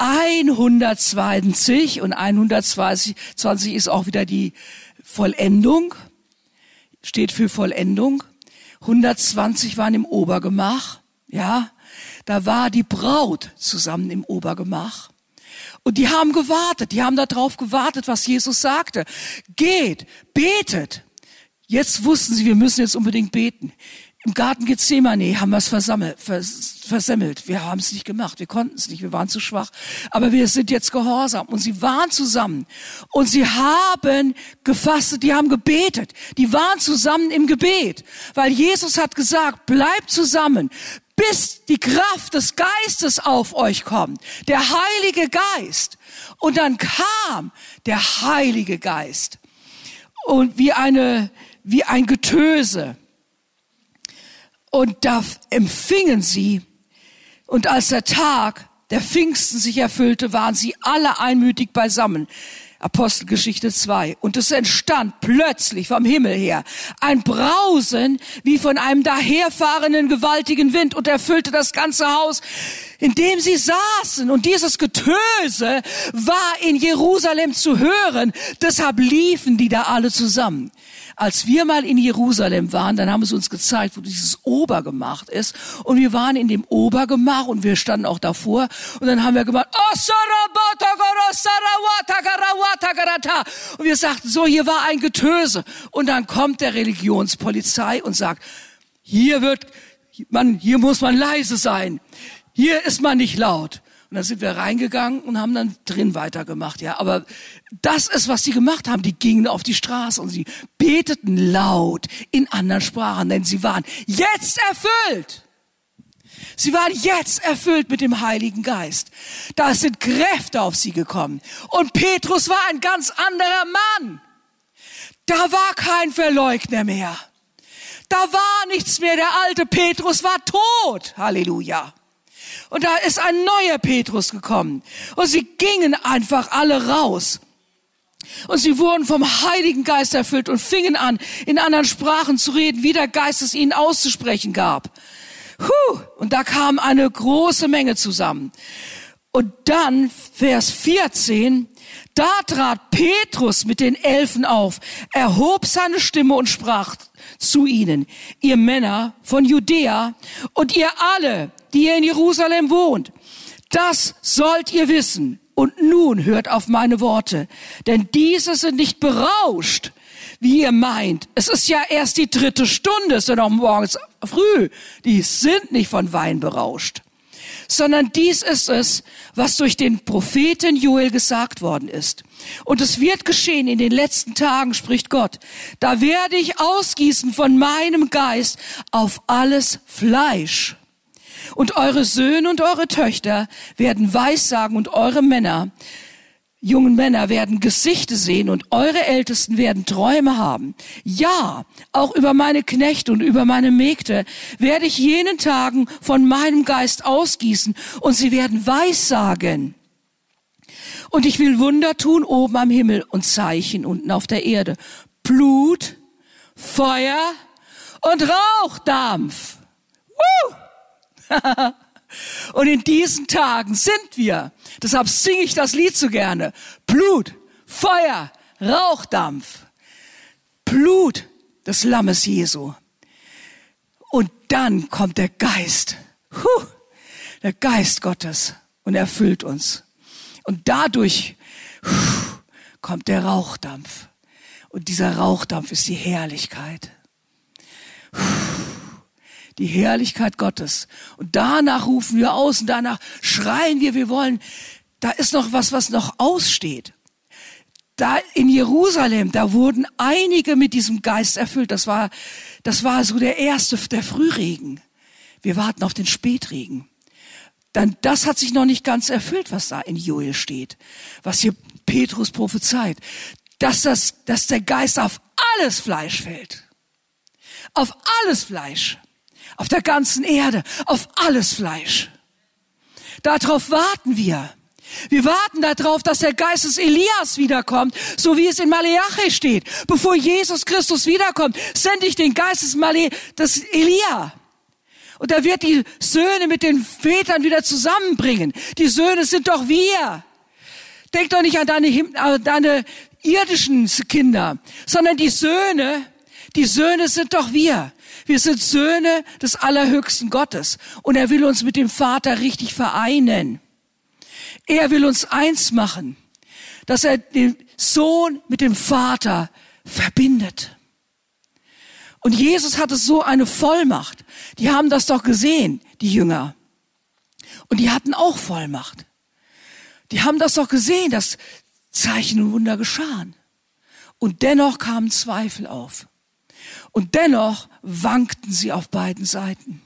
120 und 120 ist auch wieder die Vollendung, steht für Vollendung. 120 waren im Obergemach, ja. Da war die Braut zusammen im Obergemach. Und die haben gewartet, die haben darauf gewartet, was Jesus sagte. Geht, betet. Jetzt wussten sie, wir müssen jetzt unbedingt beten. Im Garten Gethsemane haben wir es versemmelt. Wir haben es nicht gemacht, wir konnten es nicht, wir waren zu schwach. Aber wir sind jetzt gehorsam und sie waren zusammen. Und sie haben gefastet, die haben gebetet. Die waren zusammen im Gebet. Weil Jesus hat gesagt, bleibt zusammen, bis die Kraft des Geistes auf euch kommt. Der Heilige Geist. Und dann kam der Heilige Geist. Und wie ein Getöse. Und da empfingen sie, und als der Tag der Pfingsten sich erfüllte, waren sie alle einmütig beisammen. Apostelgeschichte 2. Und es entstand plötzlich vom Himmel her ein Brausen wie von einem daherfahrenden gewaltigen Wind und erfüllte das ganze Haus, in dem sie saßen. Und dieses Getöse war in Jerusalem zu hören. Deshalb liefen die da alle zusammen. Als wir mal in Jerusalem waren, dann haben sie uns gezeigt, wo dieses Obergemach ist. Und wir waren in dem Obergemach und wir standen auch davor. Und dann haben wir gemacht, und wir sagten, so, hier war ein Getöse. Und dann kommt der Religionspolizei und sagt, hier muss man leise sein. Hier ist man nicht laut. Und dann sind wir reingegangen und haben dann drin weitergemacht, ja. Aber das ist, was die gemacht haben. Die gingen auf die Straße und sie beteten laut in anderen Sprachen, denn sie waren jetzt erfüllt. Sie waren jetzt erfüllt mit dem Heiligen Geist. Da sind Kräfte auf sie gekommen. Und Petrus war ein ganz anderer Mann. Da war kein Verleugner mehr. Da war nichts mehr. Der alte Petrus war tot. Halleluja. Und da ist ein neuer Petrus gekommen. Und sie gingen einfach alle raus. Und sie wurden vom Heiligen Geist erfüllt und fingen an, in anderen Sprachen zu reden, wie der Geist es ihnen auszusprechen gab. Und da kam eine große Menge zusammen. Und dann, Vers 14, da trat Petrus mit den 11 auf, erhob seine Stimme und sprach zu ihnen, ihr Männer von Judäa und ihr alle, die ihr in Jerusalem wohnt, das sollt ihr wissen. Und nun hört auf meine Worte, denn diese sind nicht berauscht, wie ihr meint. Es ist ja erst die 3. Stunde, es ist ja noch morgens früh. Die sind nicht von Wein berauscht, sondern dies ist es, was durch den Propheten Joel gesagt worden ist. Und es wird geschehen in den letzten Tagen, spricht Gott. Da werde ich ausgießen von meinem Geist auf alles Fleisch. Und eure Söhne und eure Töchter werden Weissagen und eure jungen Männer werden Gesichter sehen und eure Ältesten werden Träume haben. Ja, auch über meine Knechte und über meine Mägde werde ich jenen Tagen von meinem Geist ausgießen und sie werden Weissagen. Und ich will Wunder tun oben am Himmel und Zeichen unten auf der Erde. Blut, Feuer und Rauchdampf. Und in diesen Tagen sind wir, deshalb singe ich das Lied so gerne, Blut, Feuer, Rauchdampf, Blut des Lammes Jesu. Und dann kommt der Geist, der Geist Gottes und erfüllt uns. Und dadurch kommt der Rauchdampf. Und dieser Rauchdampf ist die Herrlichkeit. Die Herrlichkeit Gottes. Und danach rufen wir aus und danach schreien wir wollen da ist noch was noch aussteht. Da in Jerusalem, da wurden einige mit diesem Geist erfüllt. Das war so der Frühregen. Wir warten auf den Spätregen. Dann, das hat sich noch nicht ganz erfüllt, was da in Joel steht, was hier Petrus prophezeit, dass der Geist auf alles Fleisch fällt. Auf alles Fleisch. Auf der ganzen Erde. Auf alles Fleisch. Darauf warten wir. Wir warten darauf, dass der Geist des Elias wiederkommt, so wie es in Maleachi steht. Bevor Jesus Christus wiederkommt, sende ich den Geist des Elia. Und er wird die Söhne mit den Vätern wieder zusammenbringen. Die Söhne sind doch wir. Denk doch nicht an deine irdischen Kinder, sondern die Söhne sind doch wir. Wir sind Söhne des allerhöchsten Gottes. Und er will uns mit dem Vater richtig vereinen. Er will uns eins machen, dass er den Sohn mit dem Vater verbindet. Und Jesus hatte so eine Vollmacht. Die haben das doch gesehen, die Jünger. Und die hatten auch Vollmacht. Die haben das doch gesehen, dass Zeichen und Wunder geschahen. Und dennoch kamen Zweifel auf. Und dennoch wankten sie auf beiden Seiten.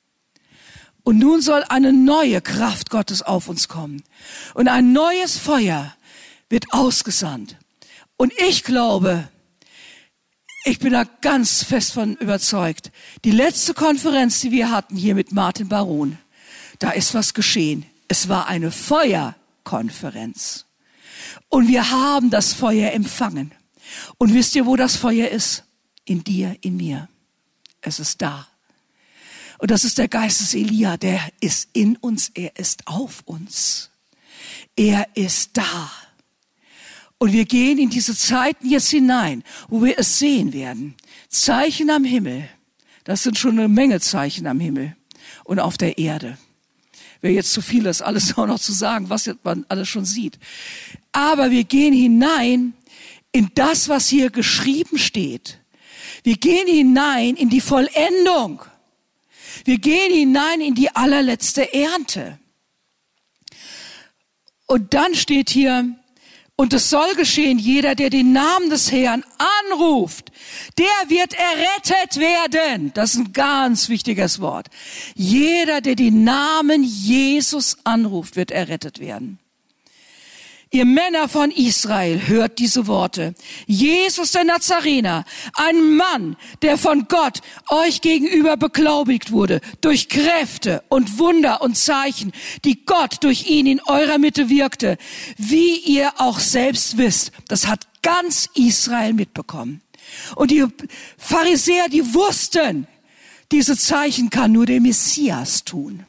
Und nun soll eine neue Kraft Gottes auf uns kommen. Und ein neues Feuer wird ausgesandt. Und ich glaube, ich bin da ganz fest von überzeugt, die letzte Konferenz, die wir hatten hier mit Martin Baron, da ist was geschehen. Es war eine Feuerkonferenz. Und wir haben das Feuer empfangen. Und wisst ihr, wo das Feuer ist? In dir, in mir. Es ist da. Und das ist der Geist des Elia, der ist in uns, er ist auf uns. Er ist da. Und wir gehen in diese Zeiten jetzt hinein, wo wir es sehen werden. Zeichen am Himmel. Das sind schon eine Menge Zeichen am Himmel und auf der Erde. Wäre jetzt zu viel, das alles auch noch zu sagen, was man alles schon sieht. Aber wir gehen hinein in das, was hier geschrieben steht. Wir gehen hinein in die Vollendung. Wir gehen hinein in die allerletzte Ernte. Und dann steht hier, und es soll geschehen, jeder, der den Namen des Herrn anruft, der wird errettet werden. Das ist ein ganz wichtiges Wort. Jeder, der den Namen Jesus anruft, wird errettet werden. Ihr Männer von Israel, hört diese Worte. Jesus der Nazarener, ein Mann, der von Gott euch gegenüber beglaubigt wurde, durch Kräfte und Wunder und Zeichen, die Gott durch ihn in eurer Mitte wirkte, wie ihr auch selbst wisst. Das hat ganz Israel mitbekommen. Und die Pharisäer, die wussten, diese Zeichen kann nur der Messias tun.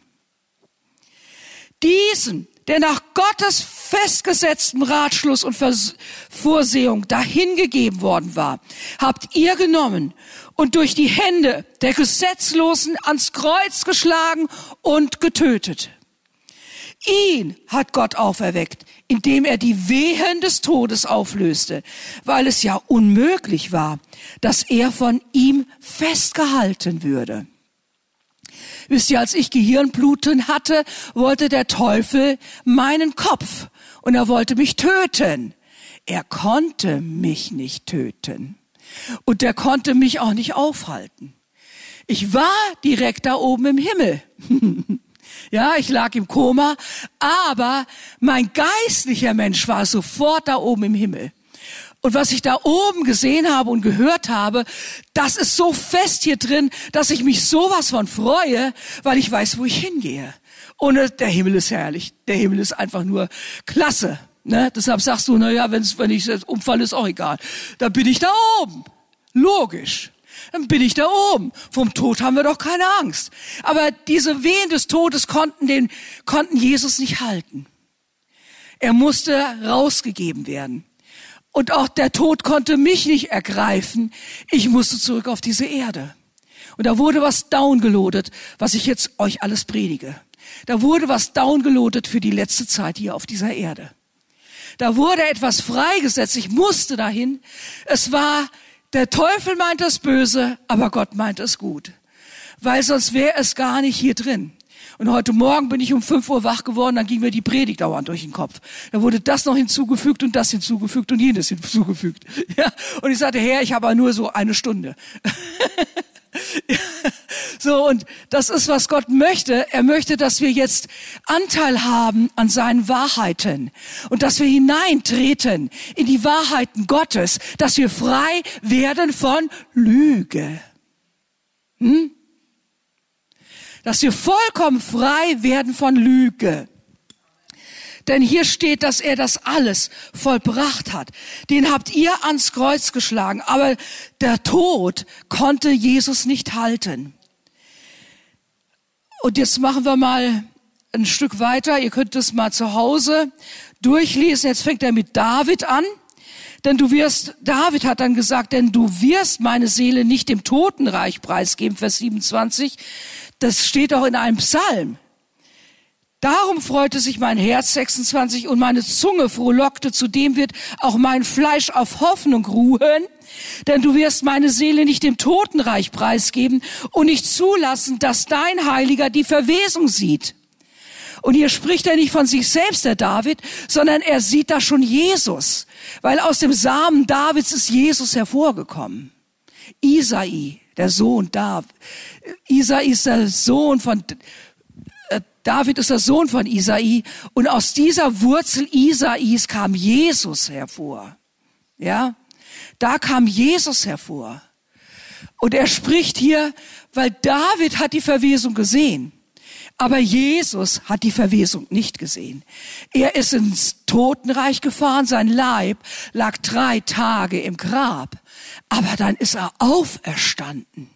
Diesen, der nach Gottes festgesetztem Ratschluss und Vorsehung dahingegeben worden war, habt ihr genommen und durch die Hände der Gesetzlosen ans Kreuz geschlagen und getötet. Ihn hat Gott auferweckt, indem er die Wehen des Todes auflöste, weil es ja unmöglich war, dass er von ihm festgehalten würde. Wisst ihr, als ich Gehirnbluten hatte, wollte der Teufel meinen Kopf und er wollte mich töten. Er konnte mich nicht töten und er konnte mich auch nicht aufhalten. Ich war direkt da oben im Himmel. Ja, ich lag im Koma, aber mein geistlicher Mensch war sofort da oben im Himmel. Und was ich da oben gesehen habe und gehört habe, das ist so fest hier drin, dass ich mich sowas von freue, weil ich weiß, wo ich hingehe. Und der Himmel ist herrlich. Der Himmel ist einfach nur klasse. Ne? Deshalb sagst du, naja, wenn ich umfalle, ist auch egal. Da bin ich da oben. Logisch. Dann bin ich da oben. Vom Tod haben wir doch keine Angst. Aber diese Wehen des Todes konnten Jesus nicht halten. Er musste rausgegeben werden. Und auch der Tod konnte mich nicht ergreifen. Ich musste zurück auf diese Erde. Und da wurde was downgeloadet, was ich jetzt euch alles predige. Da wurde was downgeloadet für die letzte Zeit hier auf dieser Erde. Da wurde etwas freigesetzt. Ich musste dahin. Der Teufel meint das Böse, aber Gott meint es gut. Weil sonst wäre es gar nicht hier drin. Und heute Morgen bin ich um 5 Uhr wach geworden, dann ging mir die Predigt dauernd durch den Kopf. Da wurde das noch hinzugefügt und das hinzugefügt und jenes hinzugefügt. Ja, und ich sagte, Herr, ich habe nur so eine Stunde. So, und das ist, was Gott möchte. Er möchte, dass wir jetzt Anteil haben an seinen Wahrheiten und dass wir hineintreten in die Wahrheiten Gottes, dass wir frei werden von Lüge. Dass wir vollkommen frei werden von Lüge. Denn hier steht, dass er das alles vollbracht hat. Den habt ihr ans Kreuz geschlagen, aber der Tod konnte Jesus nicht halten. Und jetzt machen wir mal ein Stück weiter. Ihr könnt es mal zu Hause durchlesen. Jetzt fängt er mit David an. David hat dann gesagt, denn du wirst meine Seele nicht dem Totenreich preisgeben, Vers 27. Das steht auch in einem Psalm. Darum freute sich mein Herz, 26, und meine Zunge frohlockte, zudem wird auch mein Fleisch auf Hoffnung ruhen, denn du wirst meine Seele nicht dem Totenreich preisgeben und nicht zulassen, dass dein Heiliger die Verwesung sieht. Und hier spricht er nicht von sich selbst, der David, sondern er sieht da schon Jesus, weil aus dem Samen Davids ist Jesus hervorgekommen. Isai, der Sohn David. Isai ist der Sohn von David ist der Sohn von Isai und aus dieser Wurzel Isais kam Jesus hervor. Ja, da kam Jesus hervor. Und er spricht hier, weil David hat die Verwesung gesehen, aber Jesus hat die Verwesung nicht gesehen. Er ist ins Totenreich gefahren, sein Leib lag 3 Tage im Grab, aber dann ist er auferstanden.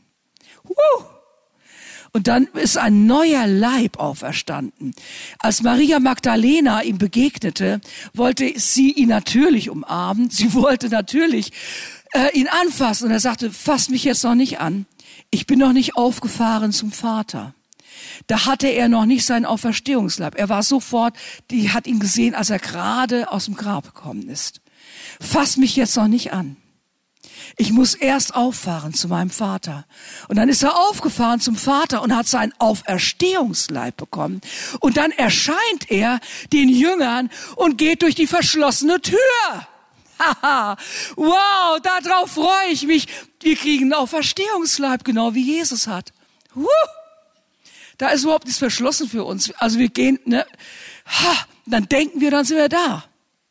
Und dann ist ein neuer Leib auferstanden. Als Maria Magdalena ihm begegnete, wollte sie ihn natürlich umarmen. Sie wollte natürlich ihn anfassen. Und er sagte, fass mich jetzt noch nicht an. Ich bin noch nicht aufgefahren zum Vater. Da hatte er noch nicht seinen Auferstehungsleib. Er war sofort, die hat ihn gesehen, als er gerade aus dem Grab gekommen ist. Fass mich jetzt noch nicht an. Ich muss erst auffahren zu meinem Vater. Und dann ist er aufgefahren zum Vater und hat seinen Auferstehungsleib bekommen. Und dann erscheint er den Jüngern und geht durch die verschlossene Tür. Haha, wow, darauf freue ich mich. Wir kriegen einen Auferstehungsleib, genau wie Jesus hat. Da ist überhaupt nichts verschlossen für uns. Also wir gehen, dann denken wir, dann sind wir da.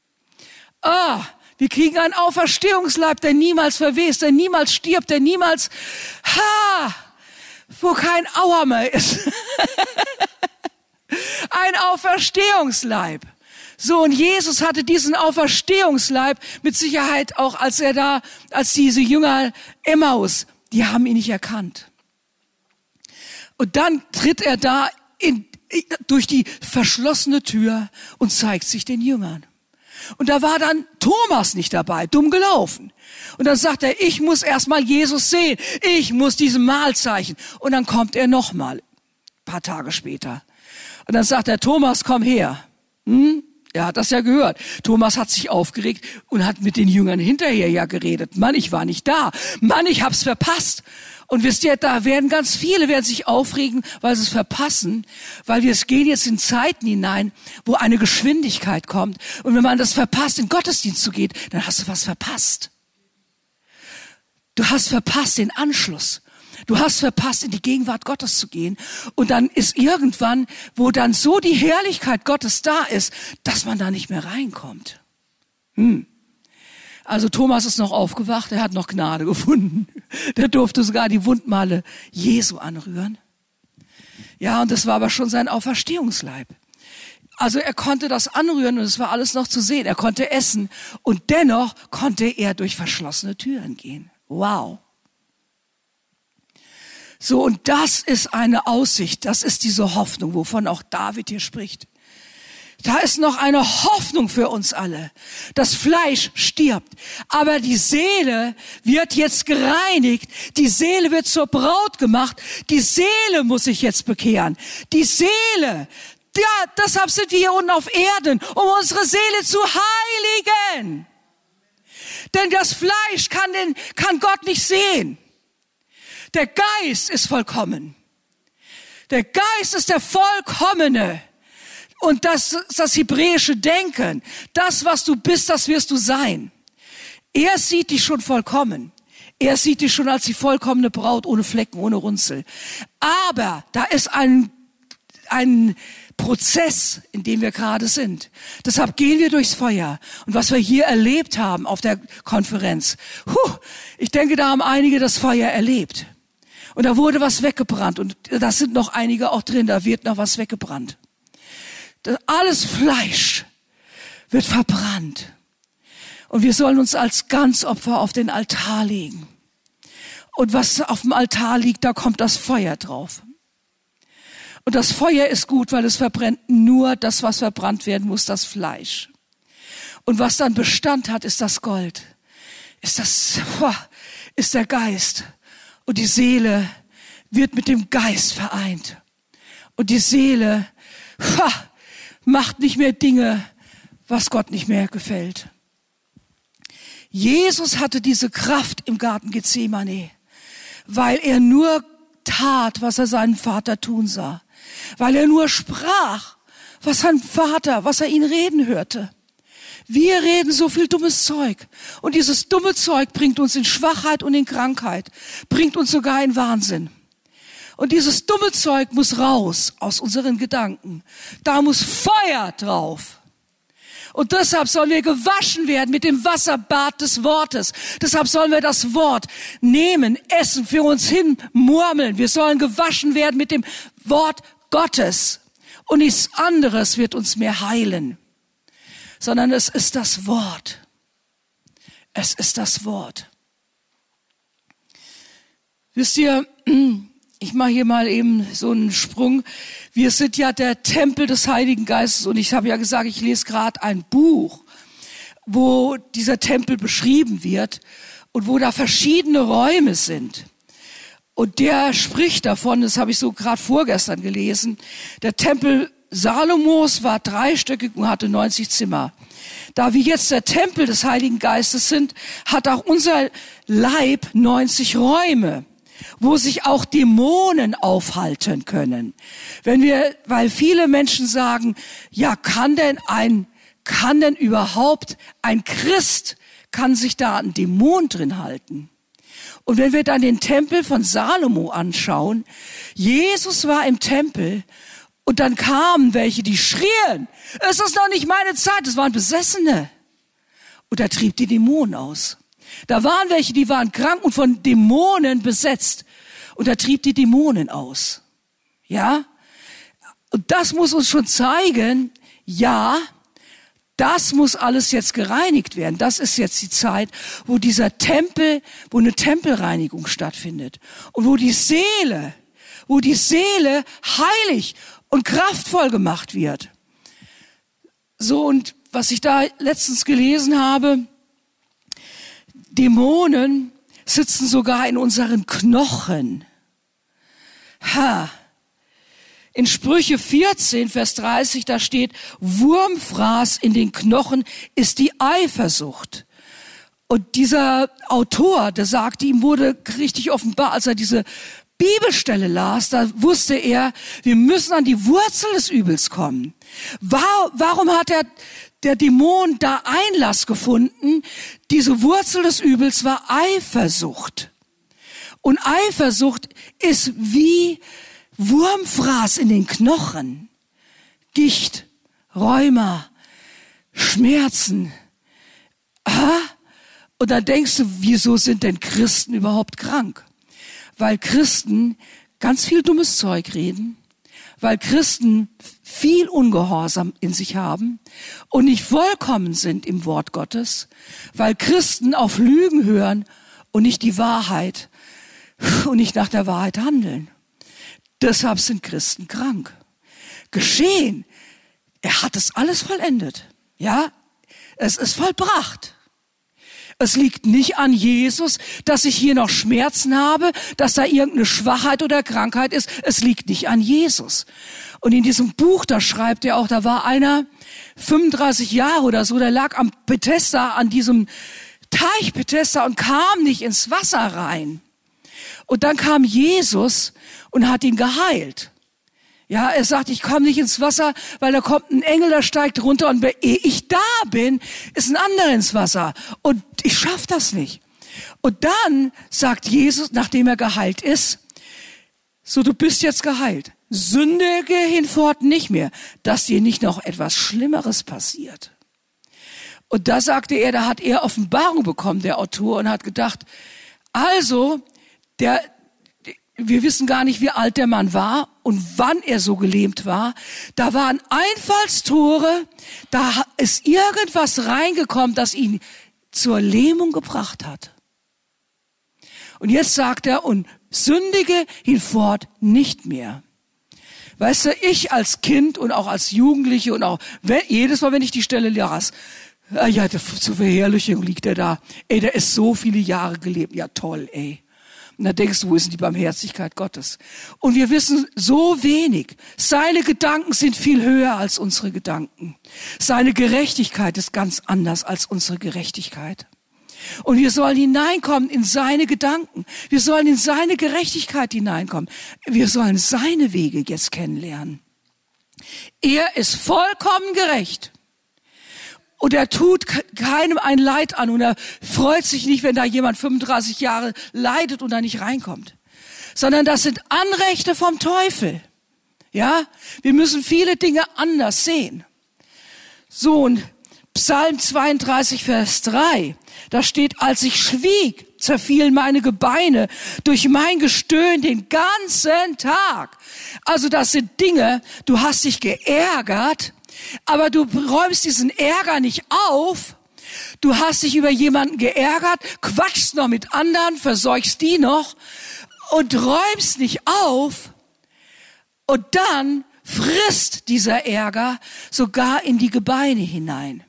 Wir kriegen einen Auferstehungsleib, der niemals verwest, der niemals stirbt, der niemals, wo kein Auer mehr ist. Ein Auferstehungsleib. So, und Jesus hatte diesen Auferstehungsleib mit Sicherheit auch, als diese Jünger Emmaus, die haben ihn nicht erkannt. Und dann tritt er da durch die verschlossene Tür und zeigt sich den Jüngern. Und da war dann Thomas nicht dabei, dumm gelaufen. Und dann sagt er, ich muss erstmal Jesus sehen. Ich muss diesem Malzeichen. Und dann kommt er nochmal, ein paar Tage später. Und dann sagt er, Thomas, komm her. Er hat das ja gehört. Thomas hat sich aufgeregt und hat mit den Jüngern hinterher ja geredet. Mann, ich war nicht da. Mann, ich hab's verpasst. Und wisst ihr, da werden ganz viele sich aufregen, weil sie es verpassen, weil wir gehen jetzt in Zeiten hinein, wo eine Geschwindigkeit kommt. Und wenn man das verpasst, in den Gottesdienst zu gehen, dann hast du was verpasst. Du hast verpasst den Anschluss. Du hast verpasst, in die Gegenwart Gottes zu gehen. Und dann ist irgendwann, wo dann so die Herrlichkeit Gottes da ist, dass man da nicht mehr reinkommt. Also Thomas ist noch aufgewacht, er hat noch Gnade gefunden. Der durfte sogar die Wundmale Jesu anrühren. Ja, und das war aber schon sein Auferstehungsleib. Also er konnte das anrühren und es war alles noch zu sehen. Er konnte essen und dennoch konnte er durch verschlossene Türen gehen. Wow. So, und das ist eine Aussicht, das ist diese Hoffnung, wovon auch David hier spricht. Da ist noch eine Hoffnung für uns alle. Das Fleisch stirbt, aber die Seele wird jetzt gereinigt. Die Seele wird zur Braut gemacht. Die Seele muss sich jetzt bekehren. Die Seele, ja, deshalb sind wir hier unten auf Erden, um unsere Seele zu heiligen. Denn das Fleisch kann Gott nicht sehen. Der Geist ist vollkommen. Der Geist ist der Vollkommene. Und das ist das hebräische Denken. Das, was du bist, das wirst du sein. Er sieht dich schon vollkommen. Er sieht dich schon als die vollkommene Braut, ohne Flecken, ohne Runzel. Aber da ist ein Prozess, in dem wir gerade sind. Deshalb gehen wir durchs Feuer. Und was wir hier erlebt haben auf der Konferenz, ich denke, da haben einige das Feuer erlebt. Und da wurde was weggebrannt. Und da sind noch einige auch drin, da wird noch was weggebrannt. Alles Fleisch wird verbrannt. Und wir sollen uns als Ganzopfer auf den Altar legen. Und was auf dem Altar liegt, da kommt das Feuer drauf. Und das Feuer ist gut, weil es verbrennt nur das, was verbrannt werden muss, das Fleisch. Und was dann Bestand hat, ist das Gold. Ist der Geist. Und die Seele wird mit dem Geist vereint. Und die Seele macht nicht mehr Dinge, was Gott nicht mehr gefällt. Jesus hatte diese Kraft im Garten Gethsemane, weil er nur tat, was er seinen Vater tun sah. Weil er nur sprach, was sein Vater, was er ihn reden hörte. Wir reden so viel dummes Zeug. Und dieses dumme Zeug bringt uns in Schwachheit und in Krankheit, bringt uns sogar in Wahnsinn. Und dieses dumme Zeug muss raus aus unseren Gedanken. Da muss Feuer drauf. Und deshalb sollen wir gewaschen werden mit dem Wasserbad des Wortes. Deshalb sollen wir das Wort nehmen, essen, für uns hin murmeln. Wir sollen gewaschen werden mit dem Wort Gottes. Und nichts anderes wird uns mehr heilen. Sondern es ist das Wort. Es ist das Wort. Wisst ihr, ich mache hier mal eben so einen Sprung. Wir sind ja der Tempel des Heiligen Geistes und ich habe ja gesagt, ich lese gerade ein Buch, wo dieser Tempel beschrieben wird und wo da verschiedene Räume sind. Und der spricht davon, das habe ich so gerade vorgestern gelesen, der Tempel Salomos war dreistöckig und hatte 90 Zimmer. Da wir jetzt der Tempel des Heiligen Geistes sind, hat auch unser Leib 90 Räume, wo sich auch Dämonen aufhalten können. Weil viele Menschen sagen, ja, kann denn überhaupt ein Christ, kann sich da ein Dämon drin halten? Und wenn wir dann den Tempel von Salomo anschauen, Jesus war im Tempel und dann kamen welche, die schrien, es ist noch nicht meine Zeit, es waren Besessene. Und er trieb die Dämonen aus. Da waren welche, die waren krank und von Dämonen besetzt. Und er trieb die Dämonen aus. Ja? Und das muss uns schon zeigen, ja, das muss alles jetzt gereinigt werden. Das ist jetzt die Zeit, wo wo eine Tempelreinigung stattfindet. Und wo die Seele heilig und kraftvoll gemacht wird. So, und was ich da letztens gelesen habe, Dämonen sitzen sogar in unseren Knochen. In Sprüche 14, Vers 30, da steht, Wurmfraß in den Knochen ist die Eifersucht. Und dieser Autor, der sagte, ihm wurde richtig offenbar, als er diese Bibelstelle las, da wusste er, wir müssen an die Wurzel des Übels kommen. Warum hat der Dämon da Einlass gefunden? Diese Wurzel des Übels war Eifersucht. Und Eifersucht ist wie Wurmfraß in den Knochen. Gicht, Rheuma, Schmerzen. Und dann denkst du, wieso sind denn Christen überhaupt krank? Weil Christen ganz viel dummes Zeug reden, weil Christen viel Ungehorsam in sich haben und nicht vollkommen sind im Wort Gottes, weil Christen auf Lügen hören und nicht die Wahrheit und nicht nach der Wahrheit handeln. Deshalb sind Christen krank. Geschehen. Er hat es alles vollendet. Ja, es ist vollbracht. Es liegt nicht an Jesus, dass ich hier noch Schmerzen habe, dass da irgendeine Schwachheit oder Krankheit ist. Es liegt nicht an Jesus. Und in diesem Buch, da schreibt er auch, da war einer 35 Jahre oder so, der lag am Bethesda, an diesem Teich Bethesda und kam nicht ins Wasser rein. Und dann kam Jesus und hat ihn geheilt. Ja, er sagt, ich komme nicht ins Wasser, weil da kommt ein Engel, der steigt runter und ehe ich da bin, ist ein anderer ins Wasser. Und ich schaff das nicht. Und dann sagt Jesus, nachdem er geheilt ist, so, du bist jetzt geheilt. Sündige hinfort nicht mehr, dass dir nicht noch etwas Schlimmeres passiert. Und da sagte er, da hat er Offenbarung bekommen, der Autor, und hat gedacht, also, wir wissen gar nicht, wie alt der Mann war und wann er so gelähmt war. Da waren Einfallstore, da ist irgendwas reingekommen, das ihn zur Lähmung gebracht hat. Und jetzt sagt er, und sündige hinfort nicht mehr. Weißt du, ich als Kind und auch als Jugendliche und auch jedes Mal, wenn ich die Stelle las, ja, zur Verherrlichung liegt er da. Ey, der ist so viele Jahre gelebt. Ja, toll, ey. Und da denkst du, wo ist denn die Barmherzigkeit Gottes? Und wir wissen so wenig. Seine Gedanken sind viel höher als unsere Gedanken. Seine Gerechtigkeit ist ganz anders als unsere Gerechtigkeit. Und wir sollen hineinkommen in seine Gedanken. Wir sollen in seine Gerechtigkeit hineinkommen. Wir sollen seine Wege jetzt kennenlernen. Er ist vollkommen gerecht. Und er tut keinem ein Leid an und er freut sich nicht, wenn da jemand 35 Jahre leidet und da nicht reinkommt. Sondern das sind Anrechte vom Teufel. Ja, wir müssen viele Dinge anders sehen. So, und Psalm 32, Vers 3, da steht, als ich schwieg, zerfielen meine Gebeine durch mein Gestöhn den ganzen Tag. Also das sind Dinge, du hast dich geärgert, aber du räumst diesen Ärger nicht auf. Du hast dich über jemanden geärgert, quatschst noch mit anderen, verseuchst die noch und räumst nicht auf. Und dann frisst dieser Ärger sogar in die Gebeine hinein.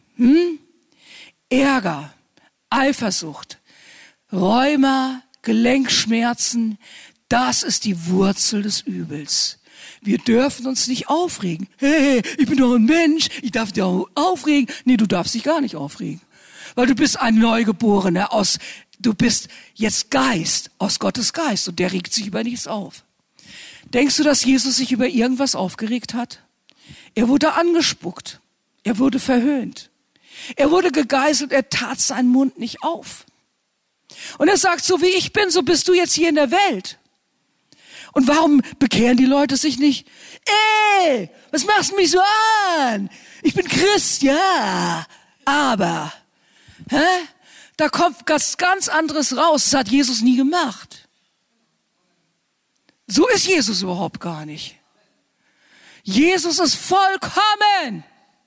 Ärger, Eifersucht, Rheuma, Gelenkschmerzen, das ist die Wurzel des Übels. Wir dürfen uns nicht aufregen. Hey, ich bin doch ein Mensch, ich darf dich auch aufregen. Nee, du darfst dich gar nicht aufregen. Weil du bist ein Neugeborener du bist jetzt Geist, aus Gottes Geist und der regt sich über nichts auf. Denkst du, dass Jesus sich über irgendwas aufgeregt hat? Er wurde angespuckt. Er wurde verhöhnt. Er wurde gegeißelt, er tat seinen Mund nicht auf. Und er sagt, so wie ich bin, so bist du jetzt hier in der Welt. Und warum bekehren die Leute sich nicht? Ey, was machst du mich so an? Ich bin Christ, ja. Aber, da kommt was ganz anderes raus. Das hat Jesus nie gemacht. So ist Jesus überhaupt gar nicht. Jesus ist vollkommen.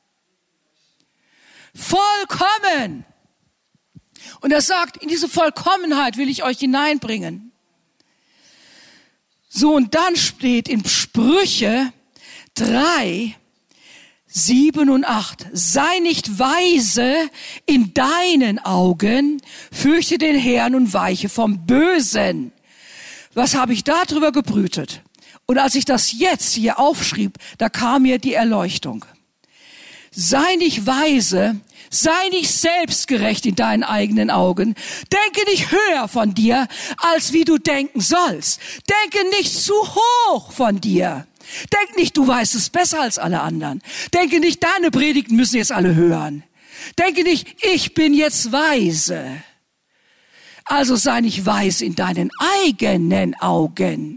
Vollkommen. Und er sagt, in diese Vollkommenheit will ich euch hineinbringen. So, und dann steht in Sprüche 3, 7 und 8, sei nicht weise in deinen Augen, fürchte den Herrn und weiche vom Bösen. Was habe ich da drüber gebrütet? Und als ich das jetzt hier aufschrieb, da kam mir die Erleuchtung. Sei nicht weise, sei nicht selbstgerecht in deinen eigenen Augen. Denke nicht höher von dir, als wie du denken sollst. Denke nicht zu hoch von dir. Denk nicht, du weißt es besser als alle anderen. Denke nicht, deine Predigten müssen jetzt alle hören. Denke nicht, ich bin jetzt weise. Also sei nicht weise in deinen eigenen Augen.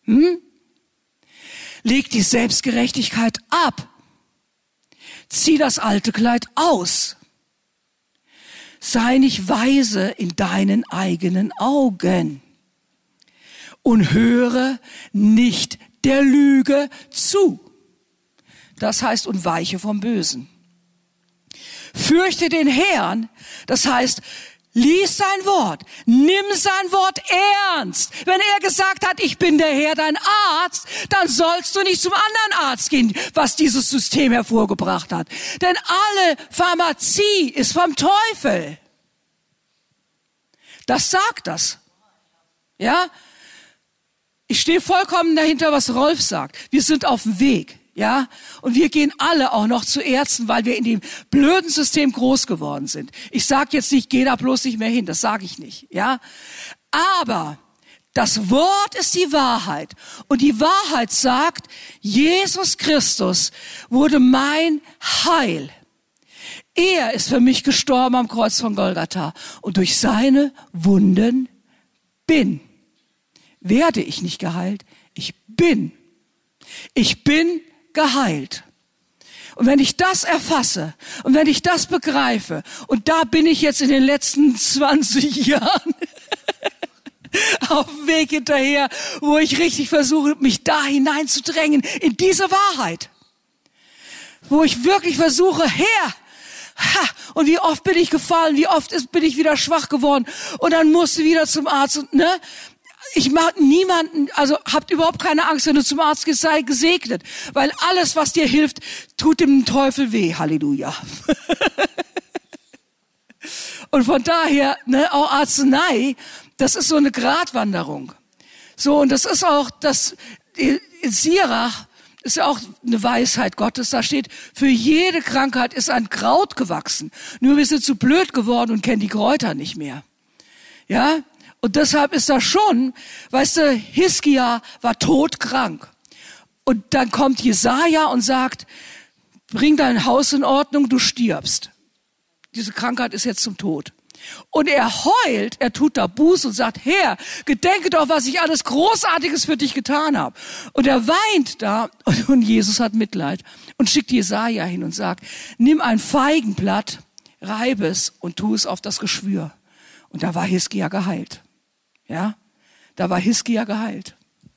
Leg die Selbstgerechtigkeit ab. Zieh das alte Kleid aus. Sei nicht weise in deinen eigenen Augen. Und höre nicht der Lüge zu. Das heißt, und weiche vom Bösen. Fürchte den Herrn, das heißt, lies sein Wort, nimm sein Wort ernst. Wenn er gesagt hat, ich bin der Herr, dein Arzt, dann sollst du nicht zum anderen Arzt gehen, was dieses System hervorgebracht hat. Denn alle Pharmazie ist vom Teufel. Das sagt das. Ja? Ich stehe vollkommen dahinter, was Rolf sagt. Wir sind auf dem Weg. Ja, und wir gehen alle auch noch zu Ärzten, weil wir in dem blöden System groß geworden sind. Ich sage jetzt nicht, geh da bloß nicht mehr hin, das sage ich nicht, ja. Aber Das Wort ist die Wahrheit. Und die Wahrheit sagt, Jesus Christus wurde mein Heil. Er ist für mich gestorben am Kreuz von Golgatha. Und durch seine Wunden werde ich nicht geheilt. Ich bin geheilt. Und wenn ich das erfasse und wenn ich das begreife, und da bin ich jetzt in den letzten 20 Jahren auf dem Weg hinterher, wo ich richtig versuche, mich da hineinzudrängen, in diese Wahrheit. Wo ich wirklich versuche, Herr, und wie oft bin ich gefallen, wie oft bin ich wieder schwach geworden und dann musst du wieder zum Arzt und, ne? Ich mag niemanden, also habt überhaupt keine Angst, wenn du zum Arzt gehst, sei gesegnet. Weil alles, was dir hilft, tut dem Teufel weh. Halleluja. Und von daher, ne, auch Arznei, das ist so eine Gratwanderung. So, und das ist auch, in Sirach ist ja auch eine Weisheit Gottes. Da steht, für jede Krankheit ist ein Kraut gewachsen. Nur wir sind zu blöd geworden und kennen die Kräuter nicht mehr. Ja? Und deshalb ist das schon, weißt du, Hiskia war todkrank. Und dann kommt Jesaja und sagt, bring dein Haus in Ordnung, du stirbst. Diese Krankheit ist jetzt zum Tod. Und er heult, er tut da Buße und sagt, Herr, gedenke doch, was ich alles Großartiges für dich getan habe. Und er weint da und Jesus hat Mitleid und schickt Jesaja hin und sagt, nimm ein Feigenblatt, reibe es und tu es auf das Geschwür. Und da war Hiskia geheilt. Ja, da war Hiskia geheilt.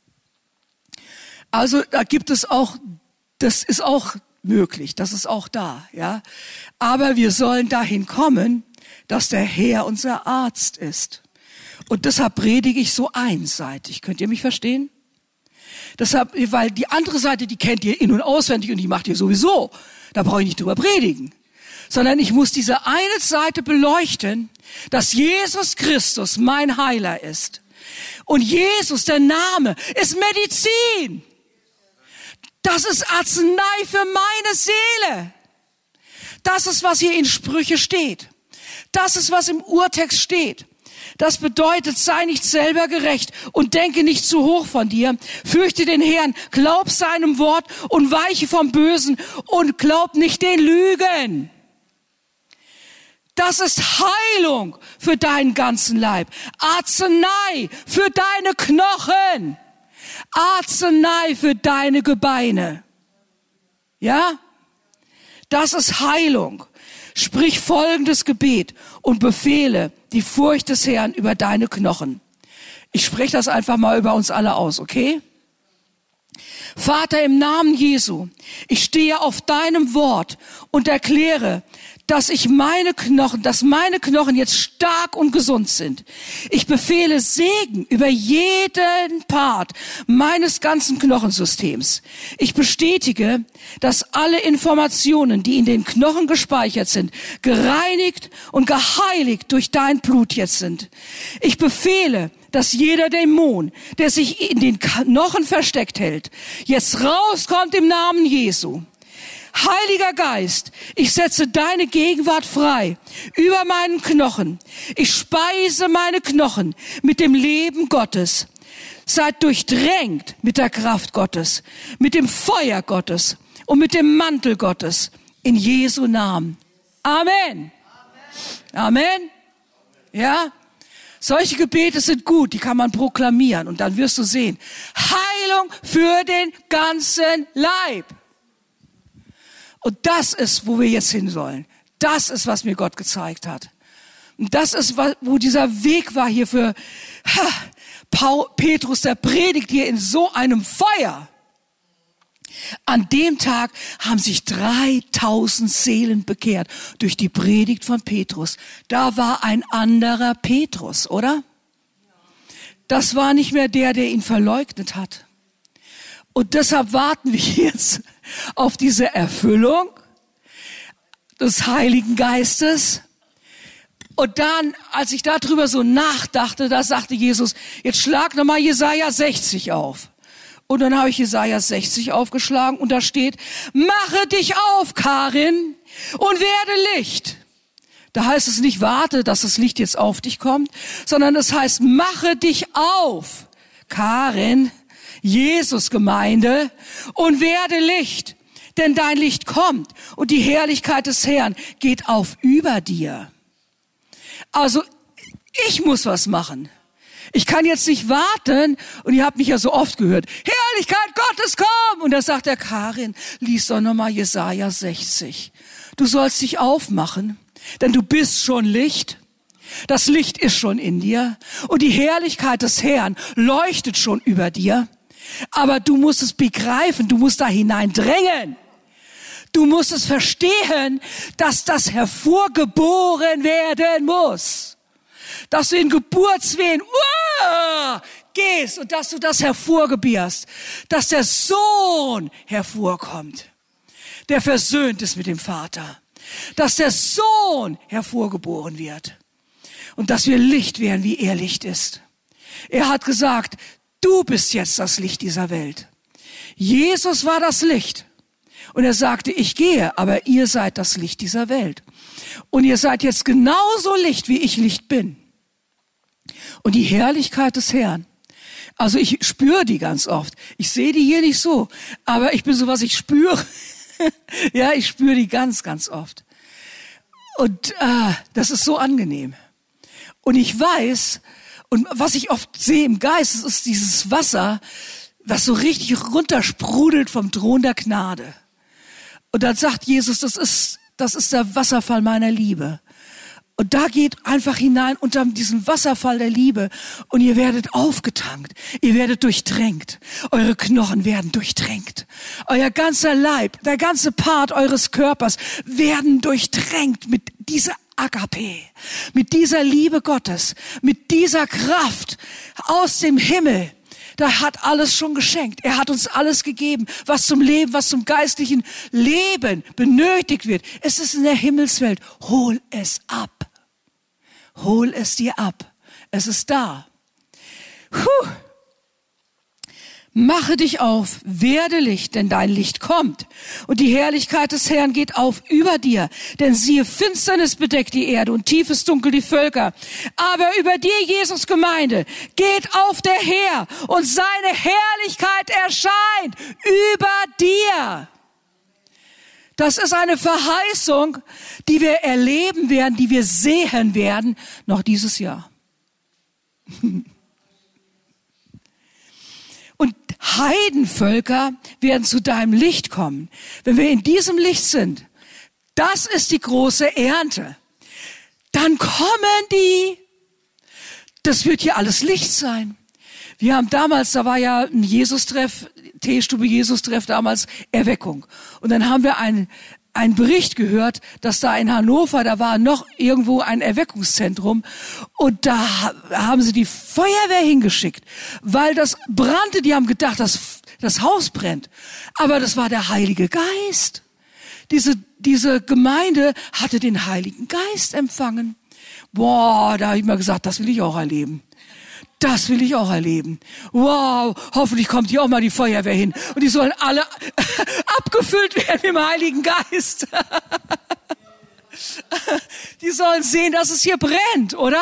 Also da gibt es auch, das ist auch möglich, das ist auch da, ja. Aber wir sollen dahin kommen, dass der Herr unser Arzt ist. Und deshalb predige ich so einseitig. Könnt ihr mich verstehen? Deshalb, weil die andere Seite, die kennt ihr in- und auswendig und die macht ihr sowieso. Da brauche ich nicht drüber predigen. Sondern ich muss diese eine Seite beleuchten, dass Jesus Christus mein Heiler ist. Und Jesus, der Name, ist Medizin. Das ist Arznei für meine Seele. Das ist, was hier in Sprüche steht. Das ist, was im Urtext steht. Das bedeutet, sei nicht selber gerecht und denke nicht zu hoch von dir. Fürchte den Herrn, glaub seinem Wort und weiche vom Bösen und glaub nicht den Lügen. Das ist Heilung für deinen ganzen Leib. Arznei für deine Knochen. Arznei für deine Gebeine. Ja? Das ist Heilung. Sprich folgendes Gebet und befehle die Furcht des Herrn über deine Knochen. Ich spreche das einfach mal über uns alle aus, okay? Vater, im Namen Jesu, ich stehe auf deinem Wort und erkläre, dass meine Knochen jetzt stark und gesund sind. Ich befehle Segen über jeden Part meines ganzen Knochensystems. Ich bestätige, dass alle Informationen, die in den Knochen gespeichert sind, gereinigt und geheiligt durch dein Blut jetzt sind. Ich befehle, dass jeder Dämon, der sich in den Knochen versteckt hält, jetzt rauskommt im Namen Jesu. Heiliger Geist, ich setze deine Gegenwart frei über meinen Knochen. Ich speise meine Knochen mit dem Leben Gottes. Seid durchdrängt mit der Kraft Gottes, mit dem Feuer Gottes und mit dem Mantel Gottes. In Jesu Namen. Amen. Amen. Ja? Solche Gebete sind gut, die kann man proklamieren und dann wirst du sehen. Heilung für den ganzen Leib. Und das ist, wo wir jetzt hin sollen. Das ist, was mir Gott gezeigt hat. Und das ist, wo dieser Weg war hier für Petrus, der predigt hier in so einem Feuer. An dem Tag haben sich 3000 Seelen bekehrt durch die Predigt von Petrus. Da war ein anderer Petrus, oder? Das war nicht mehr der ihn verleugnet hat. Und deshalb warten wir jetzt auf diese Erfüllung des Heiligen Geistes. Und dann, als ich darüber so nachdachte, da sagte Jesus, jetzt schlag nochmal Jesaja 60 auf. Und dann habe ich Jesaja 60 aufgeschlagen und da steht, mache dich auf, Karin, und werde Licht. Da heißt es nicht, warte, dass das Licht jetzt auf dich kommt, sondern es heißt, mache dich auf, Karin, Jesus-Gemeinde, und werde Licht. Denn dein Licht kommt und die Herrlichkeit des Herrn geht auf über dir. Also, ich muss was machen. Ich kann jetzt nicht warten, und ihr habt mich ja so oft gehört, Herrlichkeit Gottes, komm! Und da sagt der Karin, lies doch nochmal Jesaja 60. Du sollst dich aufmachen, denn du bist schon Licht. Das Licht ist schon in dir und die Herrlichkeit des Herrn leuchtet schon über dir. Aber du musst es begreifen, du musst da hineindrängen. Du musst es verstehen, dass das hervorgeboren werden muss. Dass du in Geburtswehen gehst und dass du das hervorgebierst. Dass der Sohn hervorkommt, der versöhnt ist mit dem Vater. Dass der Sohn hervorgeboren wird. Und dass wir Licht werden, wie er Licht ist. Er hat gesagt, du bist jetzt das Licht dieser Welt. Jesus war das Licht. Und er sagte, ich gehe, aber ihr seid das Licht dieser Welt. Und ihr seid jetzt genauso Licht, wie ich Licht bin. Und die Herrlichkeit des Herrn. Also ich spüre die ganz oft. Ich sehe die hier nicht so. Aber ich bin so, was ich spüre. Ja, ich spüre die ganz, ganz oft. Und das ist so angenehm. Und ich weiß, und was ich oft sehe im Geist, ist dieses Wasser, was so richtig runtersprudelt vom Thron der Gnade. Und dann sagt Jesus, das ist der Wasserfall meiner Liebe. Und da geht einfach hinein unter diesen Wasserfall der Liebe und ihr werdet aufgetankt, ihr werdet durchtränkt, eure Knochen werden durchtränkt, euer ganzer Leib, der ganze Part eures Körpers werden durchtränkt mit dieser Agape, mit dieser Liebe Gottes, mit dieser Kraft aus dem Himmel. Da hat alles schon geschenkt. Er hat uns alles gegeben, was zum Leben, was zum geistlichen Leben benötigt wird. Es ist in der Himmelswelt. Hol es ab. Hol es dir ab. Es ist da. Mache dich auf, werde Licht, denn dein Licht kommt. Und die Herrlichkeit des Herrn geht auf über dir. Denn siehe, Finsternis bedeckt die Erde und tiefes Dunkel die Völker. Aber über dir, Jesus Gemeinde, geht auf der Herr und seine Herrlichkeit erscheint über dir. Das ist eine Verheißung, die wir erleben werden, die wir sehen werden, noch dieses Jahr. Und Heidenvölker werden zu deinem Licht kommen. Wenn wir in diesem Licht sind, das ist die große Ernte. Dann kommen die. Das wird hier alles Licht sein. Wir haben damals, da war ja ein Jesus-Treff, Teestube Jesus-Treff damals, Erweckung. Und dann haben wir einen Bericht gehört, dass da in Hannover, da war noch irgendwo ein Erweckungszentrum und da haben sie die Feuerwehr hingeschickt, weil das brannte. Die haben gedacht, das Haus brennt. Aber das war der Heilige Geist. Diese Gemeinde hatte den Heiligen Geist empfangen. Boah, da habe ich mal gesagt, das will ich auch erleben. Das will ich auch erleben. Wow, hoffentlich kommt hier auch mal die Feuerwehr hin. Und die sollen alle abgefüllt werden im Heiligen Geist. Die sollen sehen, dass es hier brennt, oder?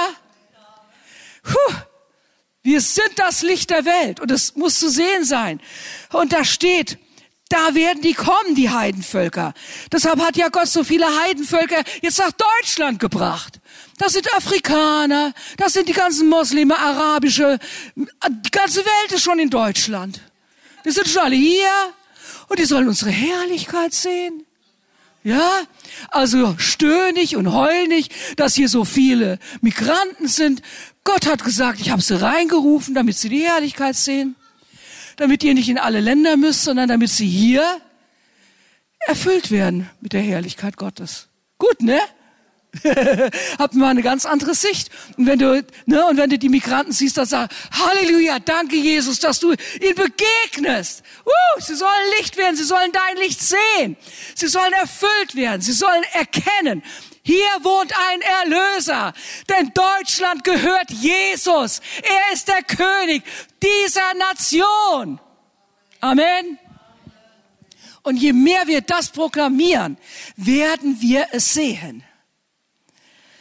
Wir sind das Licht der Welt und es muss zu sehen sein. Und da steht, da werden die kommen, die Heidenvölker. Deshalb hat ja Gott so viele Heidenvölker jetzt nach Deutschland gebracht. Das sind Afrikaner, das sind die ganzen Muslime, arabische, die ganze Welt ist schon in Deutschland. Die sind schon alle hier und die sollen unsere Herrlichkeit sehen. Ja, also stöhn nicht und heul nicht, dass hier so viele Migranten sind. Gott hat gesagt, ich habe sie reingerufen, damit sie die Herrlichkeit sehen. Damit ihr nicht in alle Länder müsst, sondern damit sie hier erfüllt werden mit der Herrlichkeit Gottes. Gut, ne? Habt mal eine ganz andere Sicht. Und wenn du die Migranten siehst, dann sag, Halleluja, danke Jesus, dass du ihnen begegnest. Sie sollen Licht werden, sie sollen dein Licht sehen. Sie sollen erfüllt werden, sie sollen erkennen, hier wohnt ein Erlöser, denn Deutschland gehört Jesus. Er ist der König dieser Nation. Amen. Und je mehr wir das proklamieren, werden wir es sehen.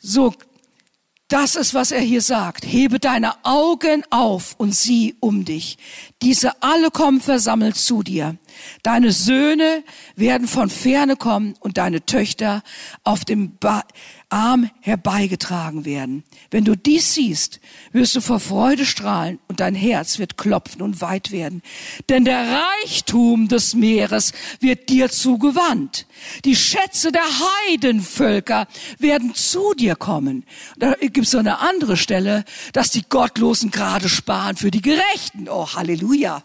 So, das ist, was er hier sagt. Hebe deine Augen auf und sieh um dich. Diese alle kommen versammelt zu dir. Deine Söhne werden von ferne kommen und deine Töchter auf dem Arm herbeigetragen werden. Wenn du dies siehst, wirst du vor Freude strahlen und dein Herz wird klopfen und weit werden. Denn der Reichtum des Meeres wird dir zugewandt. Die Schätze der Heidenvölker werden zu dir kommen. Da gibt es so eine andere Stelle, dass die Gottlosen gerade sparen für die Gerechten. Oh, Halleluja.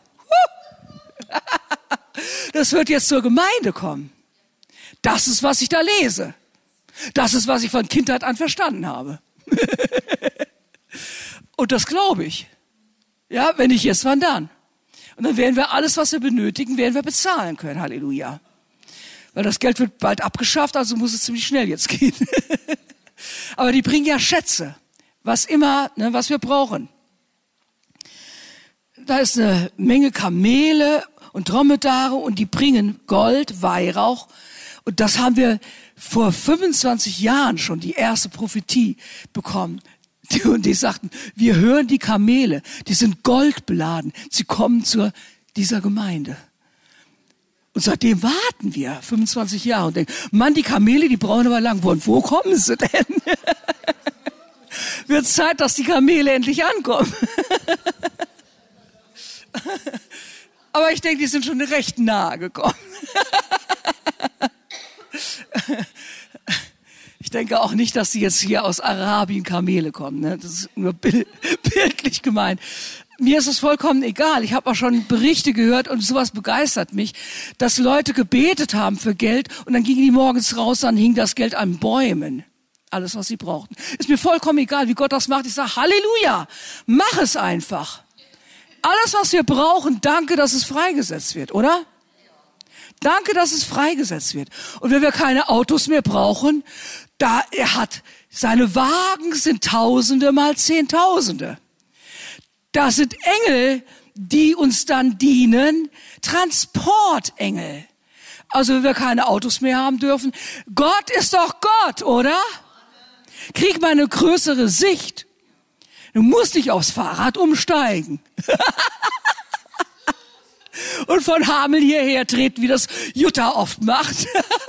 Das wird jetzt zur Gemeinde kommen. Das ist, was ich da lese. Das ist, was ich von Kindheit an verstanden habe. Und das glaube ich. Ja, wenn nicht jetzt, wann dann? Und dann werden wir alles, was wir benötigen, werden wir bezahlen können. Halleluja. Weil das Geld wird bald abgeschafft, also muss es ziemlich schnell jetzt gehen. Aber die bringen ja Schätze. Was immer, ne, was wir brauchen. Da ist eine Menge Kamele und Dromedare und die bringen Gold, Weihrauch. Und das haben wir vor 25 Jahren schon die erste Prophetie bekommen. Und die sagten, wir hören die Kamele, die sind goldbeladen. Sie kommen zu dieser Gemeinde. Und seitdem warten wir 25 Jahre und denken, Mann, die Kamele, die brauchen aber lang. Wo kommen sie denn? Wird Zeit, dass die Kamele endlich ankommen. Aber ich denke, die sind schon recht nahe gekommen. Ich denke auch nicht, dass sie jetzt hier aus Arabien Kamele kommen. Ne? Das ist nur bildlich gemeint. Mir ist es vollkommen egal. Ich habe auch schon Berichte gehört und sowas begeistert mich, dass Leute gebetet haben für Geld und dann gingen die morgens raus, dann hing das Geld an Bäumen. Alles, was sie brauchten. Ist mir vollkommen egal, wie Gott das macht. Ich sage, Halleluja, mach es einfach. Alles, was wir brauchen, danke, dass es freigesetzt wird, oder? Danke, dass es freigesetzt wird. Und wenn wir keine Autos mehr brauchen, seine Wagen sind Tausende mal Zehntausende. Das sind Engel, die uns dann dienen, Transportengel. Also wenn wir keine Autos mehr haben dürfen, Gott ist doch Gott, oder? Krieg mal eine größere Sicht. Du musst nicht aufs Fahrrad umsteigen. Und von Hameln hierher treten, wie das Jutta oft macht.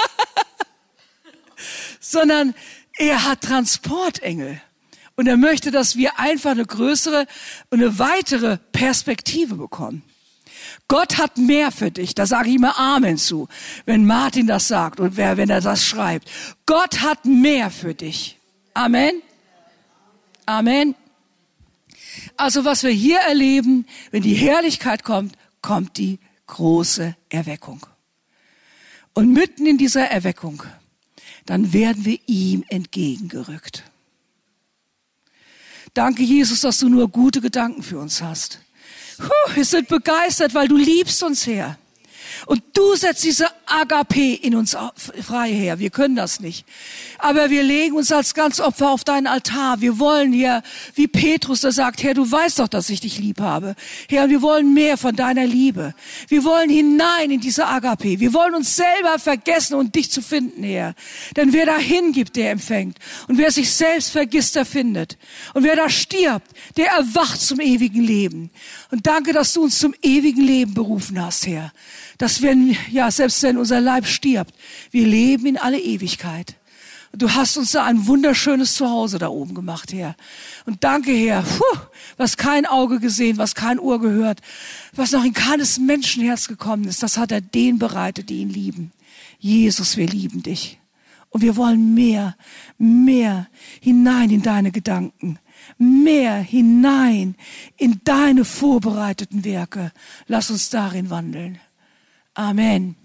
Sondern er hat Transportengel. Und er möchte, dass wir einfach eine größere und eine weitere Perspektive bekommen. Gott hat mehr für dich. Da sage ich immer Amen zu, wenn Martin das sagt und wenn er das schreibt. Gott hat mehr für dich. Amen. Amen. Also was wir hier erleben, wenn die Herrlichkeit kommt, kommt die große Erweckung. Und mitten in dieser Erweckung, dann werden wir ihm entgegengerückt. Danke, Jesus, dass du nur gute Gedanken für uns hast. Wir sind begeistert, weil du liebst uns, Herr. Und du setzt diese Agape in uns frei, Herr. Wir können das nicht. Aber wir legen uns als Ganzopfer auf deinen Altar. Wir wollen, Herr, wie Petrus, der sagt, Herr, du weißt doch, dass ich dich lieb habe. Herr, wir wollen mehr von deiner Liebe. Wir wollen hinein in diese Agape. Wir wollen uns selber vergessen und dich zu finden, Herr. Denn wer da hingibt, der empfängt. Und wer sich selbst vergisst, der findet. Und wer da stirbt, der erwacht zum ewigen Leben. Und danke, dass du uns zum ewigen Leben berufen hast, Herr. Dass selbst wenn unser Leib stirbt, wir leben in alle Ewigkeit. Und du hast uns da ein wunderschönes Zuhause da oben gemacht, Herr. Und danke, Herr, was kein Auge gesehen, was kein Ohr gehört, was noch in keines Menschenherz gekommen ist, das hat er denen bereitet, die ihn lieben. Jesus, wir lieben dich. Und wir wollen mehr hinein in deine Gedanken, mehr hinein in deine vorbereiteten Werke. Lass uns darin wandeln. Amen.